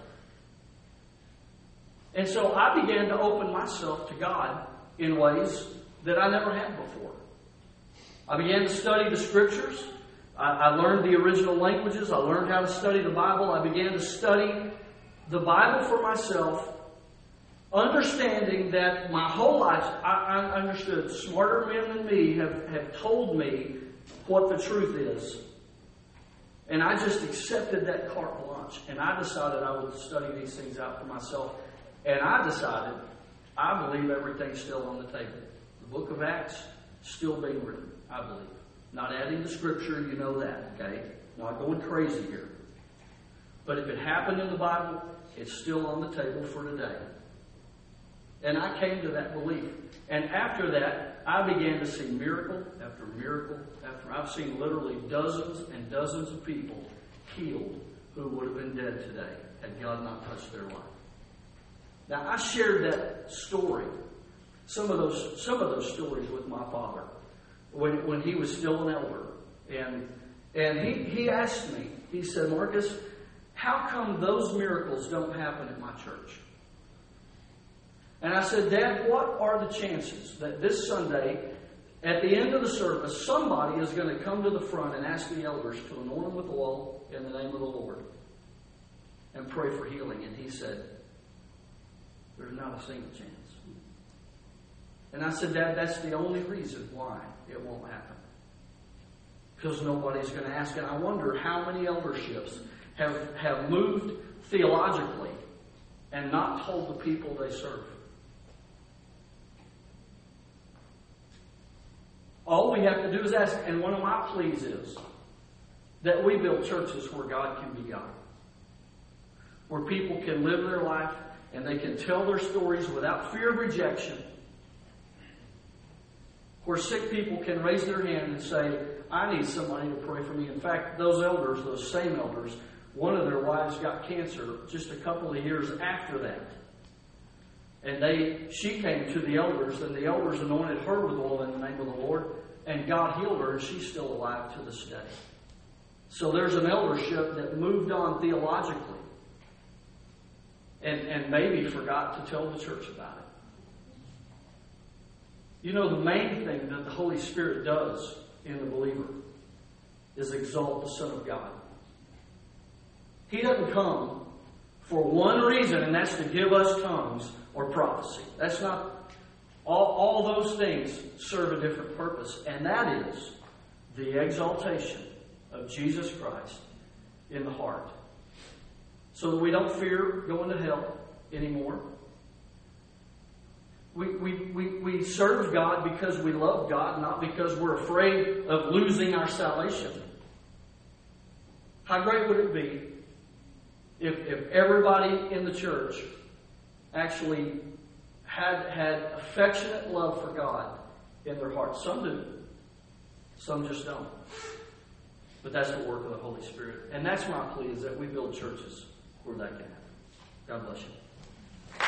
And so I began to open myself to God in ways that I never had before. I began to study the Scriptures. I learned the original languages. I learned how to study the Bible. I began to study the Bible for myself, understanding that my whole life, I understood smarter men than me have told me what the truth is. And I just accepted that carte blanche. And I decided I would study these things out for myself. And I decided I believe everything's still on the table. The book of Acts still being written, I believe. Not adding the Scripture, you know that, okay? Not going crazy here. But if it happened in the Bible, it's still on the table for today. And I came to that belief. And after that, I began to see miracle after miracle after. I've seen literally dozens and dozens of people healed who would have been dead today had God not touched their life. Now, I shared that story, some of those stories with my father when he was still an elder. And he asked me, he said, Marcus, how come those miracles don't happen at my church? And I said, Dad, what are the chances that this Sunday, at the end of the service, somebody is going to come to the front and ask the elders to anoint them with oil in the name of the Lord and pray for healing? And he said, there's not a single chance. And I said, Dad, that's the only reason why it won't happen. Because nobody's going to ask. And I wonder how many elderships have moved theologically and not told the people they serve. All we have to do is ask. And one of my pleas is that we build churches where God can be God. Where people can live their life and they can tell their stories without fear of rejection. Where sick people can raise their hand and say, I need somebody to pray for me. In fact, those elders, those same elders, one of their wives got cancer just a couple of years after that. And she came to the elders, and the elders anointed her with oil in the name of the Lord, and God healed her, and she's still alive to this day. So there's an eldership that moved on theologically and maybe forgot to tell the church about it. You know, the main thing that the Holy Spirit does in the believer is exalt the Son of God. He doesn't come for one reason, and that's to give us tongues or prophecy. That's not, all those things serve a different purpose, and that is the exaltation of Jesus Christ in the heart. So that we don't fear going to hell anymore. We serve God because we love God, not because we're afraid of losing our salvation. How great would it be if everybody in the church actually had affectionate love for God in their hearts? Some do. Some just don't. But that's the work of the Holy Spirit. And that's my plea, is that we build churches where that can happen. God bless you.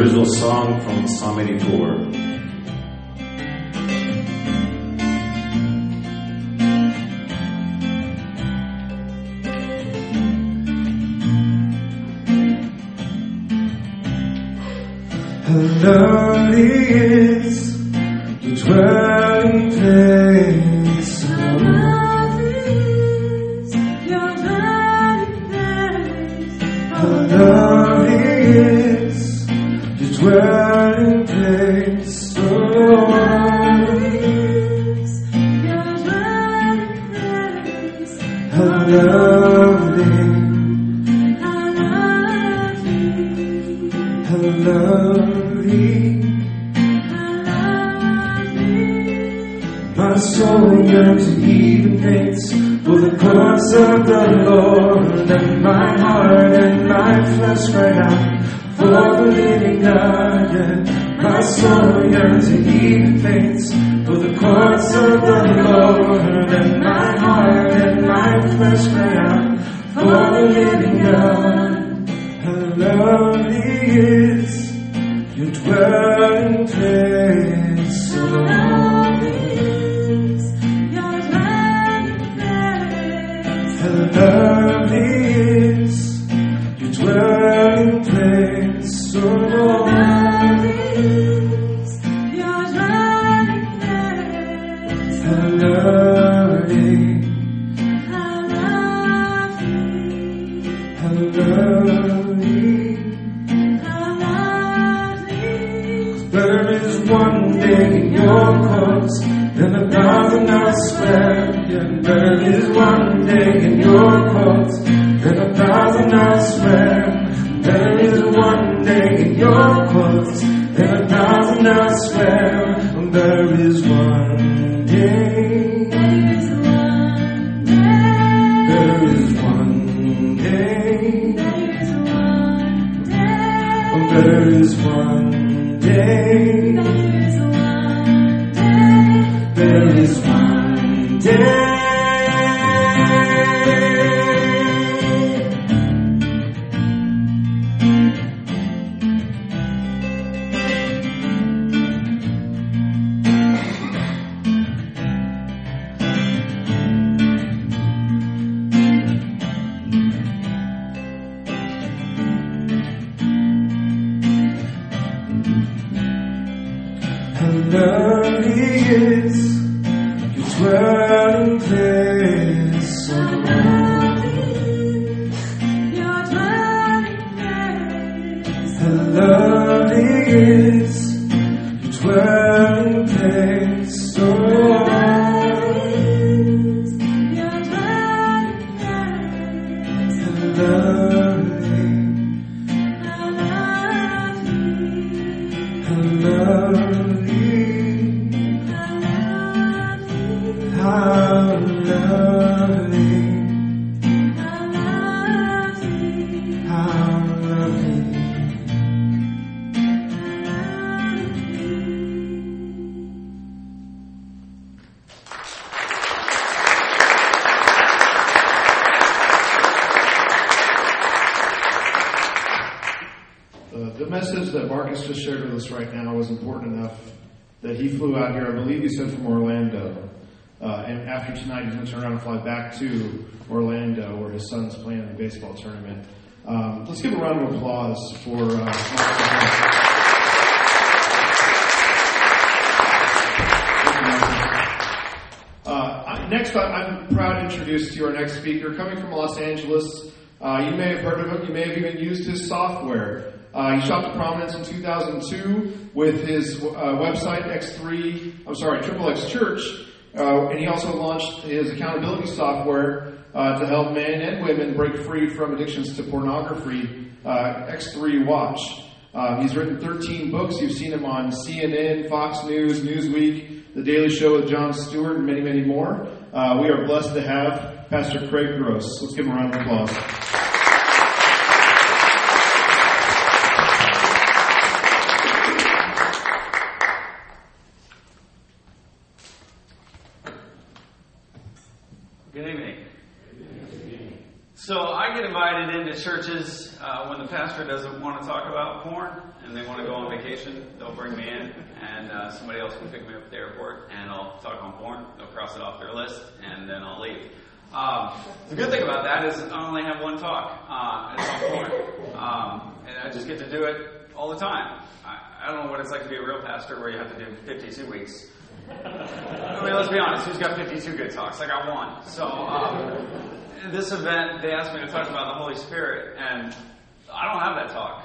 original song from Psalm 84. How lovely is the dwelling place of how lovely is the dwelling place of how lovely, how lovely. My soul yearns and even faints for the courts of the Lord, and my heart and my flesh cry out for the living God. Yeah. My soul yearns and even faints for the courts of the Lord, and my heart and my flesh cry out for the living God. How lovely is your dwelling place, O Lord. How lovely is your dwelling place, O Lord. How lovely, how lovely. There is one day in your courts and 1,000 elsewhere. Yeah, there is one day in your courts and 1,000 elsewhere. There is one day in your courts and 1,000 elsewhere. There is one day. There is one day. There is one day. There is one day. How lovely is your dwelling place, O how lovely is your dwelling place, O how lovely, how lovely. How lovely, how lovely. The message that Marcus just shared with us right now was important enough that he flew out here, I believe he said from Orlando. And after tonight, he's going to turn around and fly back to Orlando, where his son's playing in a baseball tournament. Let's give a round of applause for Marcus. Next up, I'm proud to introduce to you our next speaker, coming from Los Angeles. You may have heard of him. You may have even used his software. He shot to prominence in 2002 with his website, Triple X Church. And he also launched his accountability software to help men and women break free from addictions to pornography, X3 Watch. He's written 13 books. You've seen him on CNN, Fox News, Newsweek, The Daily Show with Jon Stewart, and many, many more. We are blessed to have Pastor Craig Gross. Let's give him a round of applause. Good evening. So I get invited into churches when the pastor doesn't want to talk about porn, and they want to go on vacation, they'll bring me in, and somebody else can pick me up at the airport, and I'll talk on porn. They'll cross it off their list, and then I'll leave. The good thing about that is I only have one talk. It's on porn. And I just get to do it all the time. I don't know what it's like to be a real pastor where you have to do 52 weeks. I mean, let's be honest, who's got 52 good talks? I got one. So, this event, they asked me to talk about the Holy Spirit, and I don't have that talk.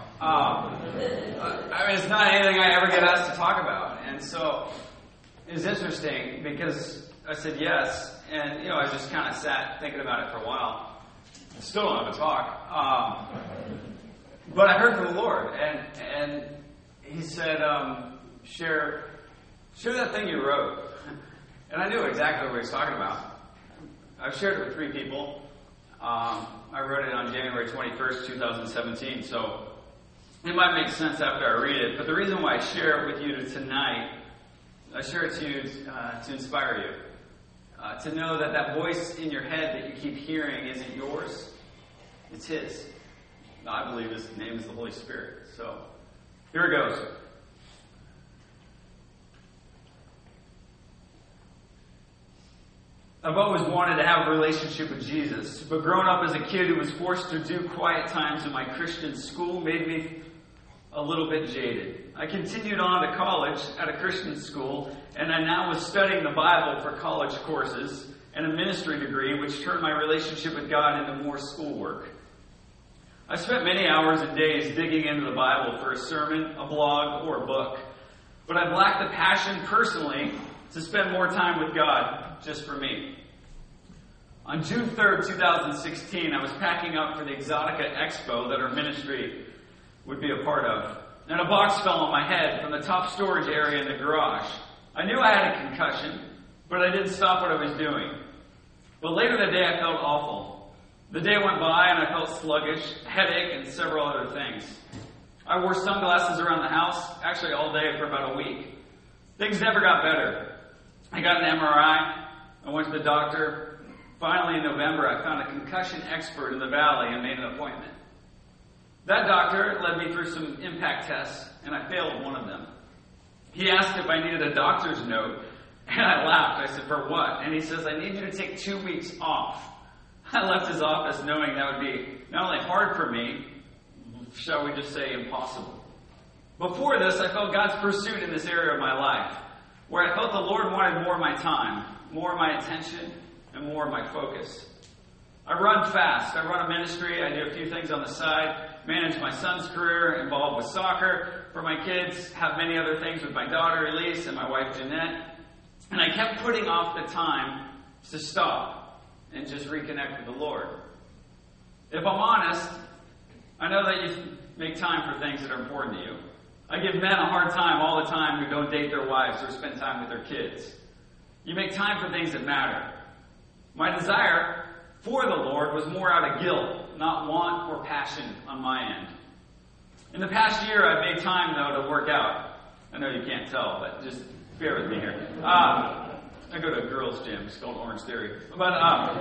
I mean, it's not anything I ever get asked to talk about. And so, it's interesting because I said yes, and, I just kind of sat thinking about it for a while. I still don't have a talk. But I heard from the Lord, and He said, share that thing you wrote. And I knew exactly what He was talking about. I've shared it with 3 people. I wrote it on January 21st, 2017, so it might make sense after I read it. But the reason why I share it with you tonight, I share it to you to inspire you. To know that voice in your head that you keep hearing isn't yours, it's His. I believe His name is the Holy Spirit. So, here it goes. I've always wanted to have a relationship with Jesus, but growing up as a kid who was forced to do quiet times in my Christian school made me a little bit jaded. I continued on to college at a Christian school, and I now was studying the Bible for college courses and a ministry degree, which turned my relationship with God into more schoolwork. I spent many hours and days digging into the Bible for a sermon, a blog, or a book, but I've lacked the passion personally to spend more time with God just for me. On June 3rd, 2016, I was packing up for the Exotica Expo that our ministry would be a part of, and a box fell on my head from the top storage area in the garage. I knew I had a concussion, but I didn't stop what I was doing. But later that day, I felt awful. The day went by, and I felt sluggish, headache, and several other things. I wore sunglasses around the house, actually all day for about a week. Things never got better. I got an MRI. I went to the doctor. Finally, in November, I found a concussion expert in the Valley and made an appointment. That doctor led me through some impact tests, and I failed one of them. He asked if I needed a doctor's note, and I laughed. I said, "For what?" And he says, "I need you to take 2 weeks off." I left his office knowing that would be not only hard for me, shall we just say impossible. Before this, I felt God's pursuit in this area of my life, where I felt the Lord wanted more of my time, more of my attention, and more of my focus. I run fast. I run a ministry. I do a few things on the side, manage my son's career, involved with soccer for my kids, have many other things with my daughter Elise and my wife Jeanette. And I kept putting off the time to stop and just reconnect with the Lord. If I'm honest, I know that you make time for things that are important to you. I give men a hard time all the time who don't date their wives or spend time with their kids. You make time for things that matter. My desire for the Lord was more out of guilt, not want or passion on my end. In the past year, I've made time, though, to work out. I know you can't tell, but just bear with me here. I go to a girls' gym. It's called Orange Theory. But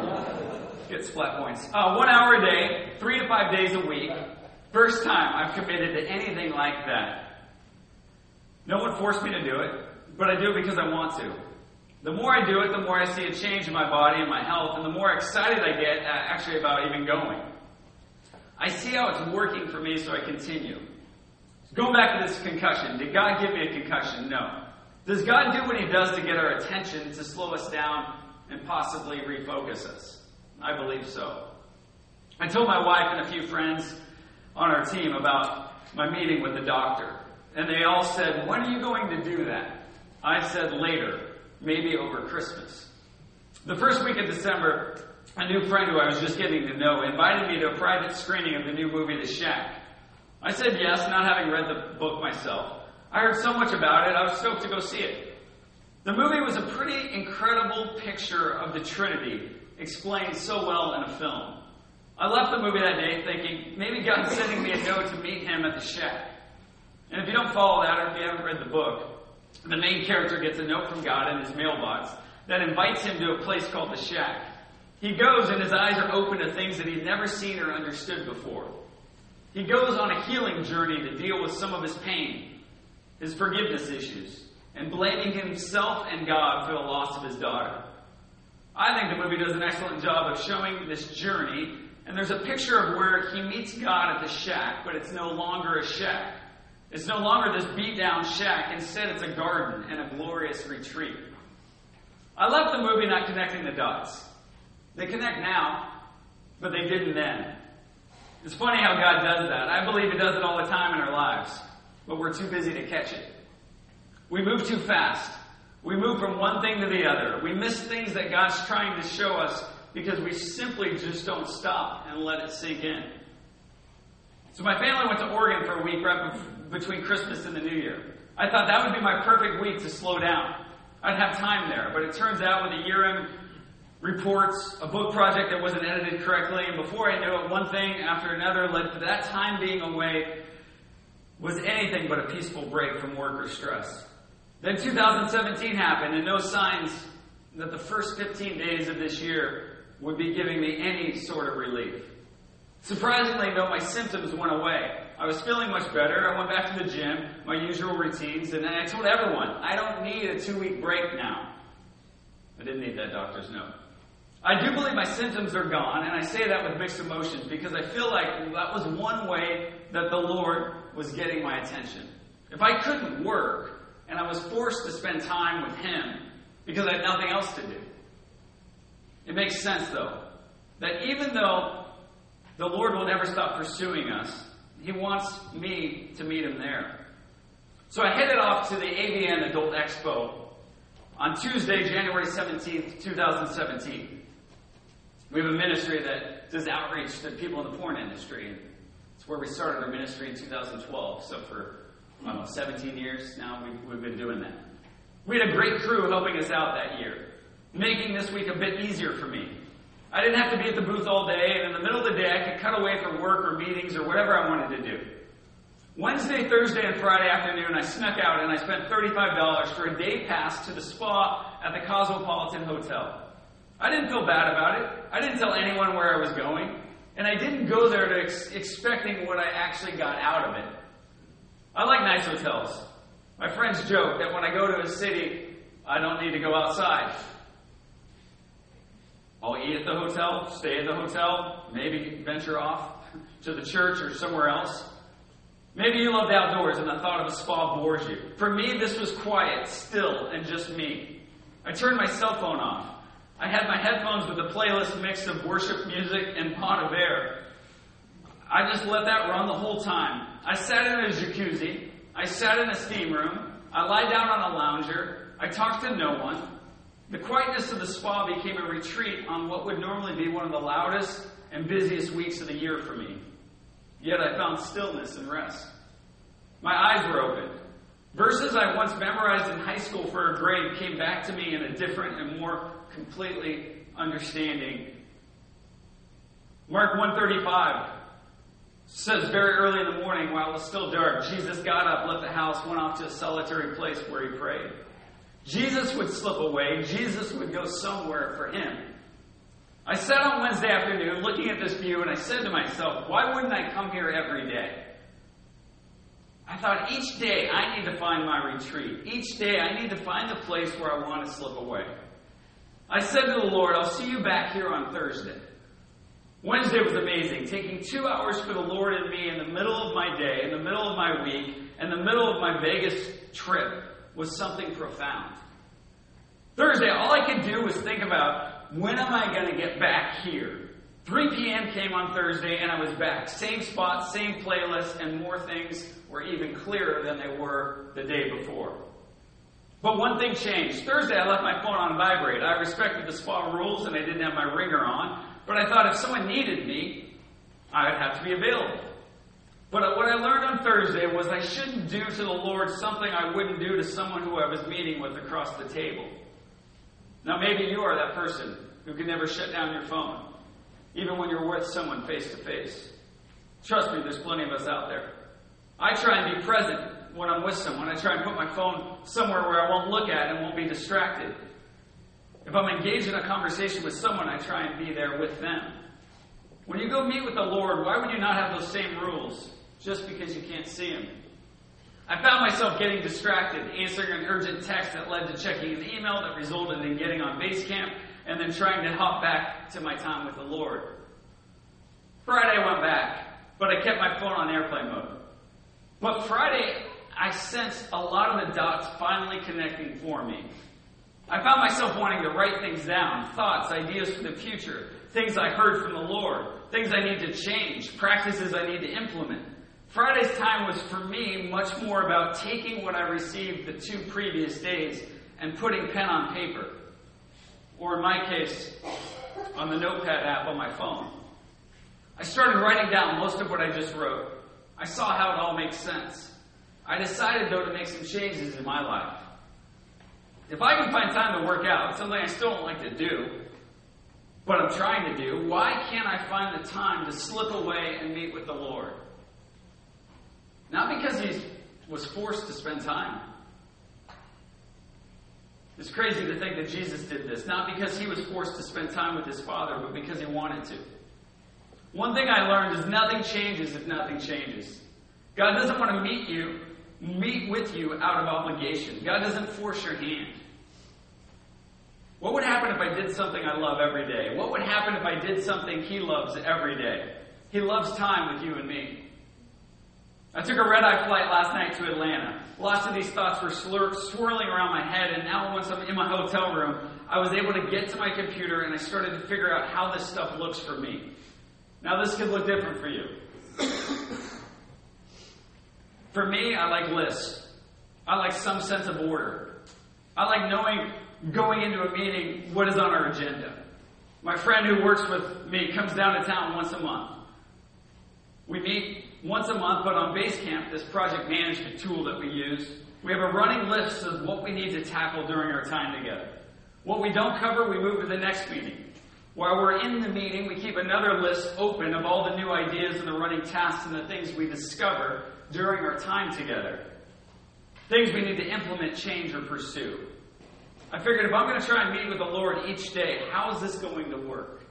get splat points. 1 hour a day, 3 to 5 days a week. First time I've committed to anything like that. No one forced me to do it, but I do it because I want to. The more I do it, the more I see a change in my body and my health, and the more excited I get actually about even going. I see how it's working for me, so I continue. Going back to this concussion, did God give me a concussion? No. Does God do what He does to get our attention, to slow us down, and possibly refocus us? I believe so. I told my wife and a few friends on our team about my meeting with the doctor, and they all said, "When are you going to do that?" I said, "Later. Maybe over Christmas." The first week of December, a new friend who I was just getting to know invited me to a private screening of the new movie, The Shack. I said yes, not having read the book myself. I heard so much about it, I was stoked to go see it. The movie was a pretty incredible picture of the Trinity, explained so well in a film. I left the movie that day thinking, maybe God's sending me a note to meet Him at the Shack. And if you don't follow that, or if you haven't read the book, the main character gets a note from God in his mailbox that invites him to a place called the Shack. He goes and his eyes are open to things that he'd never seen or understood before. He goes on a healing journey to deal with some of his pain, his forgiveness issues, and blaming himself and God for the loss of his daughter. I think the movie does an excellent job of showing this journey, and there's a picture of where he meets God at the shack, but it's no longer a shack. It's no longer this beat-down shack. Instead, it's a garden and a glorious retreat. I left the movie not connecting the dots. They connect now, but they didn't then. It's funny how God does that. I believe He does it all the time in our lives, but we're too busy to catch it. We move too fast. We move from one thing to the other. We miss things that God's trying to show us because we simply just don't stop and let it sink in. So my family went to Oregon for a week right between Christmas and the New Year. I thought that would be my perfect week to slow down. I'd have time there, but it turns out with the year-end reports, a book project that wasn't edited correctly, and before I knew it, one thing after another led to that time being away was anything but a peaceful break from work or stress. Then 2017 happened, and no signs that the first 15 days of this year would be giving me any sort of relief. Surprisingly, though, my symptoms went away. I was feeling much better. I went back to the gym, my usual routines, and then I told everyone, I don't need a 2-week break now. I didn't need that doctor's note. I do believe my symptoms are gone, and I say that with mixed emotions because I feel like that was one way that the Lord was getting my attention. If I couldn't work, and I was forced to spend time with Him because I had nothing else to do. It makes sense, though, that even though the Lord will never stop pursuing us, He wants me to meet Him there. So I headed off to the AVN Adult Expo on Tuesday, January 17th, 2017. We have a ministry that does outreach to people in the porn industry. And it's where we started our ministry in 2012. So for 17 years now, we've been doing that. We had a great crew helping us out that year, making this week a bit easier for me. I didn't have to be at the booth all day, and in the middle of the day, I could cut away from work or meetings or whatever I wanted to do. Wednesday, Thursday, and Friday afternoon, I snuck out and I spent $35 for a day pass to the spa at the Cosmopolitan Hotel. I didn't feel bad about it. I didn't tell anyone where I was going, and I didn't go there expecting what I actually got out of it. I like nice hotels. My friends joke that when I go to a city, I don't need to go outside. I'll eat at the hotel, stay at the hotel, maybe venture off to the church or somewhere else. Maybe you love the outdoors and the thought of a spa bores you. For me, this was quiet, still, and just me. I turned my cell phone off. I had my headphones with a playlist mix of worship music and Bon Iver. I just let that run the whole time. I sat in a jacuzzi. I sat in a steam room. I lied down on a lounger. I talked to no one. The quietness of the spa became a retreat on what would normally be one of the loudest and busiest weeks of the year for me. Yet I found stillness and rest. My eyes were opened. Verses I once memorized in high school for a grade came back to me in a different and more completely understanding. Mark 1:35 says very early in the morning, while it was still dark, Jesus got up, left the house, went off to a solitary place where He prayed. Jesus would slip away. Jesus would go somewhere for Him. I sat on Wednesday afternoon looking at this view, and I said to myself, why wouldn't I come here every day? I thought each day I need to find my retreat. Each day I need to find the place where I want to slip away. I said to the Lord, I'll see you back here on Thursday. Wednesday was amazing, taking 2 hours for the Lord and me in the middle of my day, in the middle of my week, in the middle of my Vegas trip was something profound. Thursday, all I could do was think about, when am I going to get back here? 3 p.m. came on Thursday and I was back. Same spot, same playlist, and more things were even clearer than they were the day before. But one thing changed. Thursday, I left my phone on vibrate. I respected the spa rules and I didn't have my ringer on. But I thought if someone needed me, I would have to be available. But what I learned on Thursday was I shouldn't do to the Lord something I wouldn't do to someone who I was meeting with across the table. Now maybe you are that person who can never shut down your phone, even when you're with someone face to face. Trust me, there's plenty of us out there. I try and be present when I'm with someone. I try and put my phone somewhere where I won't look at and won't be distracted. If I'm engaged in a conversation with someone, I try and be there with them. When you go meet with the Lord, why would you not have those same rules just because you can't see Him? I found myself getting distracted, answering an urgent text that led to checking an email that resulted in getting on base camp and then trying to hop back to my time with the Lord. Friday I went back, but I kept my phone on airplane mode. But Friday, I sensed a lot of the dots finally connecting for me. I found myself wanting to write things down, thoughts, ideas for the future, things I heard from the Lord, things I need to change, practices I need to implement. Friday's time was for me much more about taking what I received the 2 previous days and putting pen on paper. Or in my case, on the Notepad app on my phone. I started writing down most of what I just wrote. I saw how it all makes sense. I decided, though, to make some changes in my life. If I can find time to work out, something I still don't like to do, but I'm trying to do, why can't I find the time to slip away and meet with the Lord? Not because He was forced to spend time. It's crazy to think that Jesus did this, not because He was forced to spend time with His Father, but because He wanted to. One thing I learned is nothing changes if nothing changes. God doesn't want to meet with you out of obligation. God doesn't force your hand. What would happen if I did something I love every day? What would happen if I did something He loves every day? He loves time with you and me. I took a red-eye flight last night to Atlanta. Lots of these thoughts were swirling around my head, and now once I'm in my hotel room, I was able to get to my computer and I started to figure out how this stuff looks for me. Now this could look different for you. For me, I like lists. I like some sense of order. I like knowing, going into a meeting, what is on our agenda. My friend who works with me comes down to town once a month. We meet once a month, but on Basecamp, this project management tool that we use, we have a running list of what we need to tackle during our time together. What we don't cover, we move to the next meeting. While we're in the meeting, we keep another list open of all the new ideas and the running tasks and the things we discover during our time together. Things we need to implement, change, or pursue. I figured if I'm going to try and meet with the Lord each day, how is this going to work?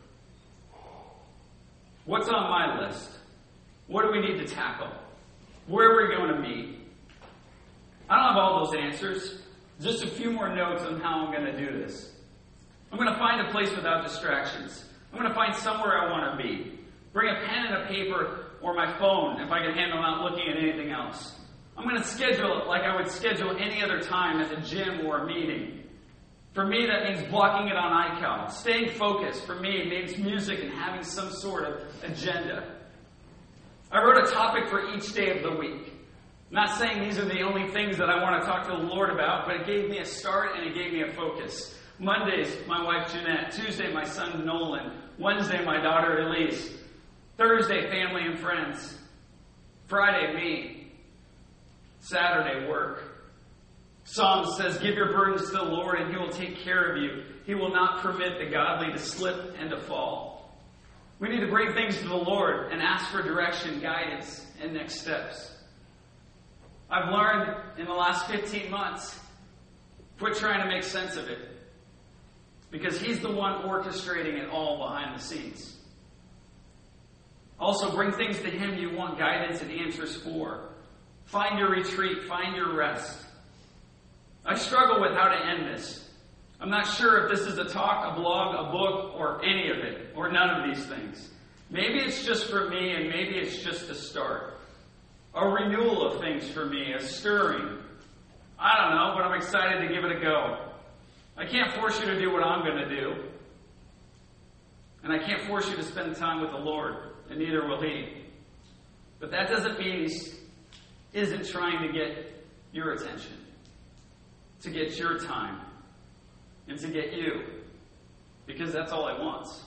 What's on my list? What do we need to tackle? Where are we going to meet? I don't have all those answers. Just a few more notes on how I'm going to do this. I'm going to find a place without distractions. I'm going to find somewhere I want to be. Bring a pen and a paper or my phone if I can handle not looking at anything else. I'm going to schedule it like I would schedule any other time at the gym or a meeting. For me, that means blocking it on iCal. Staying focused, for me, means music and having some sort of agenda. I wrote a topic for each day of the week. I'm not saying these are the only things that I want to talk to the Lord about, but it gave me a start and it gave me a focus. Mondays, my wife Jeanette. Tuesday, my son Nolan. Wednesday, my daughter Elise. Thursday, family and friends. Friday, me. Saturday, work. Psalm says, give your burdens to the Lord and He will take care of you. He will not permit the godly to slip and to fall. We need to bring things to the Lord and ask for direction, guidance, and next steps. I've learned in the last 15 months, quit trying to make sense of it. Because He's the one orchestrating it all behind the scenes. Also, bring things to Him you want guidance and answers for. Find your retreat. Find your rest. I struggle with how to end this. I'm not sure if this is a talk, a blog, a book, or any of it, or none of these things. Maybe it's just for me, and maybe it's just a start. A renewal of things for me, a stirring. I don't know, but I'm excited to give it a go. I can't force you to do what I'm going to do. And I can't force you to spend time with the Lord, and neither will He. But that doesn't mean He isn't trying to get your attention, to get your time, and to get you. Because that's all He wants.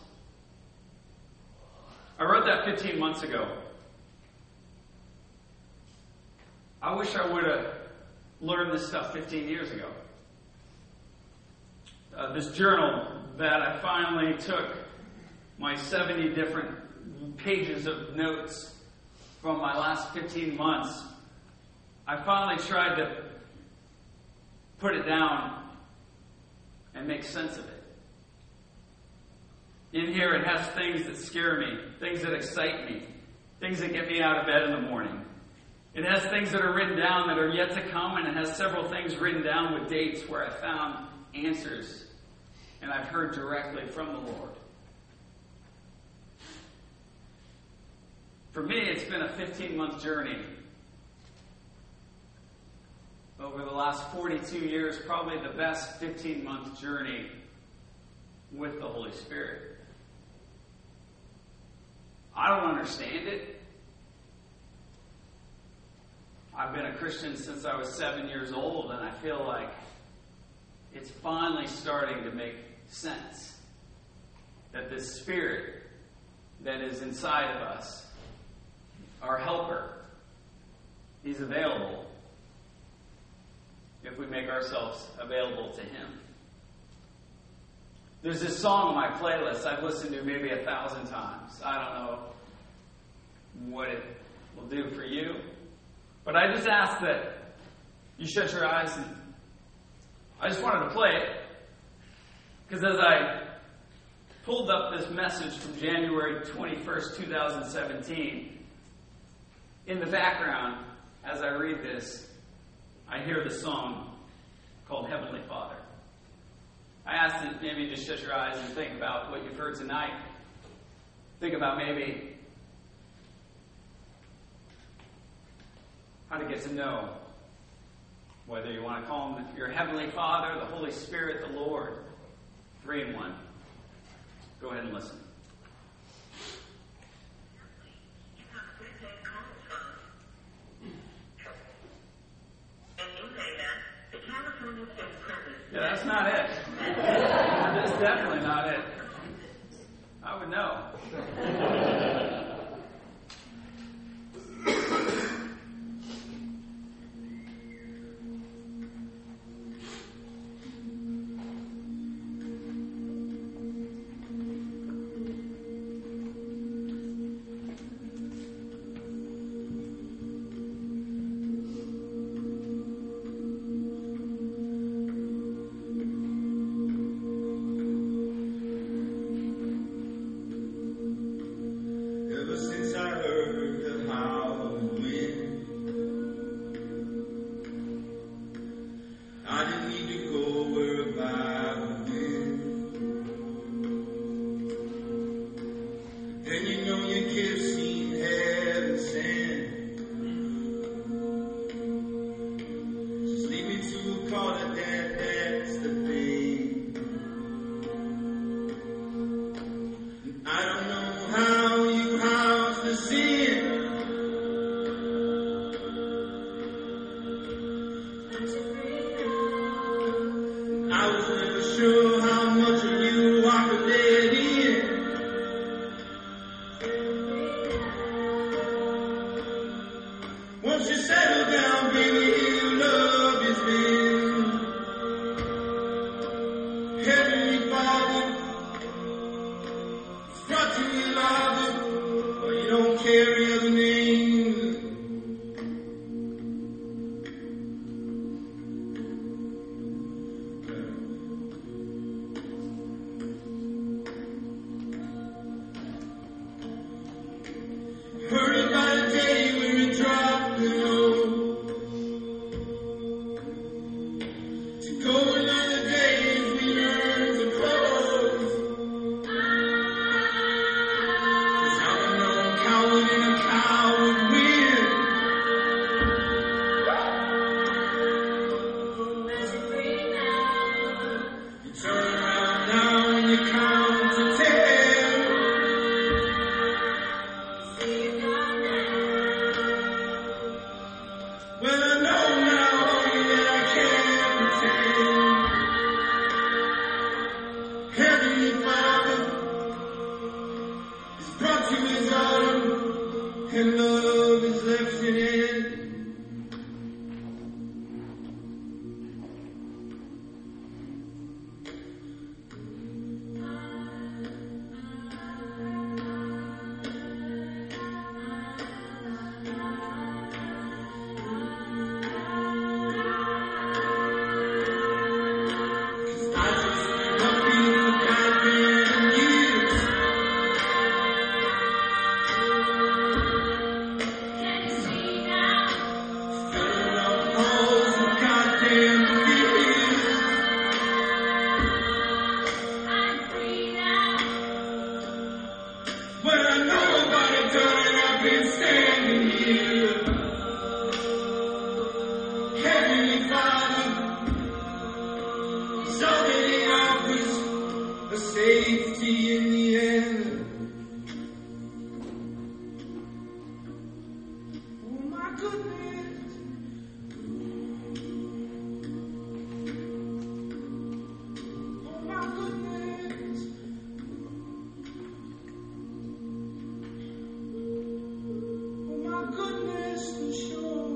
I wrote that 15 months ago. I wish I would have learned this stuff 15 years ago. This journal that I finally took my 70 different pages of notes from my last 15 months. I finally tried to put it down and make sense of it. In here, it has things that scare me, things that excite me, things that get me out of bed in the morning. It has things that are written down that are yet to come, and it has several things written down with dates where I found answers and I've heard directly from the Lord. For me, it's been a 15-month journey. Over the last 42 years, probably the best 15-month journey with the Holy Spirit. I don't understand it. I've been a Christian since I was 7 years old, and I feel like it's finally starting to make sense that this Spirit that is inside of us, our helper, He's available if we make ourselves available to Him. There's this song on my playlist I've listened to maybe 1,000 times. I don't know what it will do for you, but I just ask that you shut your eyes, and I just wanted to play it because as I pulled up this message from January 21st, 2017, in the background, as I read this, I hear the song called Heavenly Father. I ask that maybe you just shut your eyes and think about what you've heard tonight. Think about maybe how to get to know, whether you want to call Him your Heavenly Father, the Holy Spirit, the Lord, 3 in 1. Go ahead and listen. Yeah, that's not it. That's definitely not it. I would know. I just want to be the kind man you a safety in the end. Oh my goodness. Oh my goodness. Oh my goodness, for sure.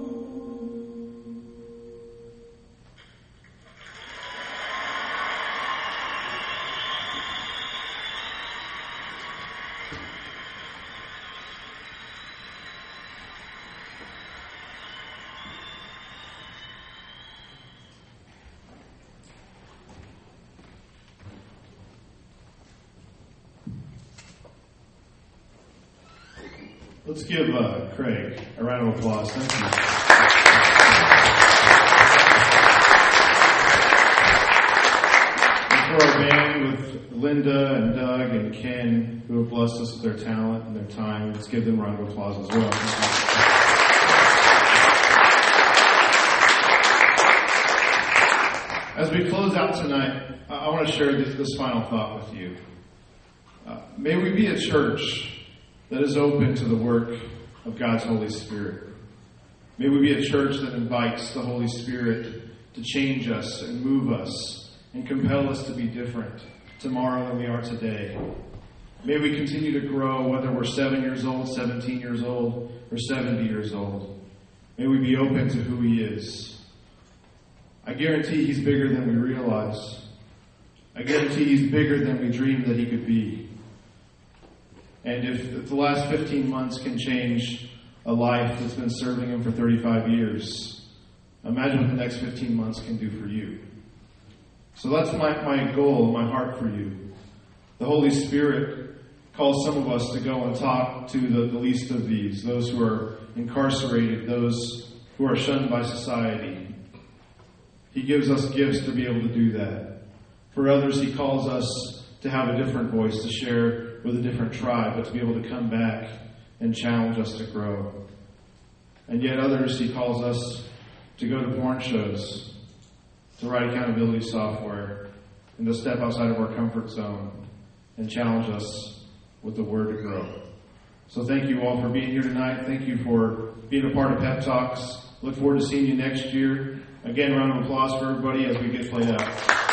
Let's give Craig a round of applause. Thank you. And for our band with Linda and Doug and Ken, who have blessed us with their talent and their time, let's give them a round of applause as well. As we close out tonight, I want to share this final thought with you. May we be a church that is open to the work of God's Holy Spirit. May we be a church that invites the Holy Spirit to change us and move us and compel us to be different tomorrow than we are today. May we continue to grow, whether we're 7 years old, 17 years old, or 70 years old. May we be open to who He is. I guarantee He's bigger than we realize. I guarantee He's bigger than we dreamed that He could be. And if the last 15 months can change a life that's been serving Him for 35 years, imagine what the next 15 months can do for you. So that's my goal, my heart for you. The Holy Spirit calls some of us to go and talk to the least of these, those who are incarcerated, those who are shunned by society. He gives us gifts to be able to do that. For others, He calls us to have a different voice, to share with a different tribe, but to be able to come back and challenge us to grow. And yet others, He calls us to go to porn shows, to write accountability software, and to step outside of our comfort zone and challenge us with the Word to grow. So thank you all for being here tonight. Thank you for being a part of Pep Talks. Look forward to seeing you next year. Again, round of applause for everybody as we get played out.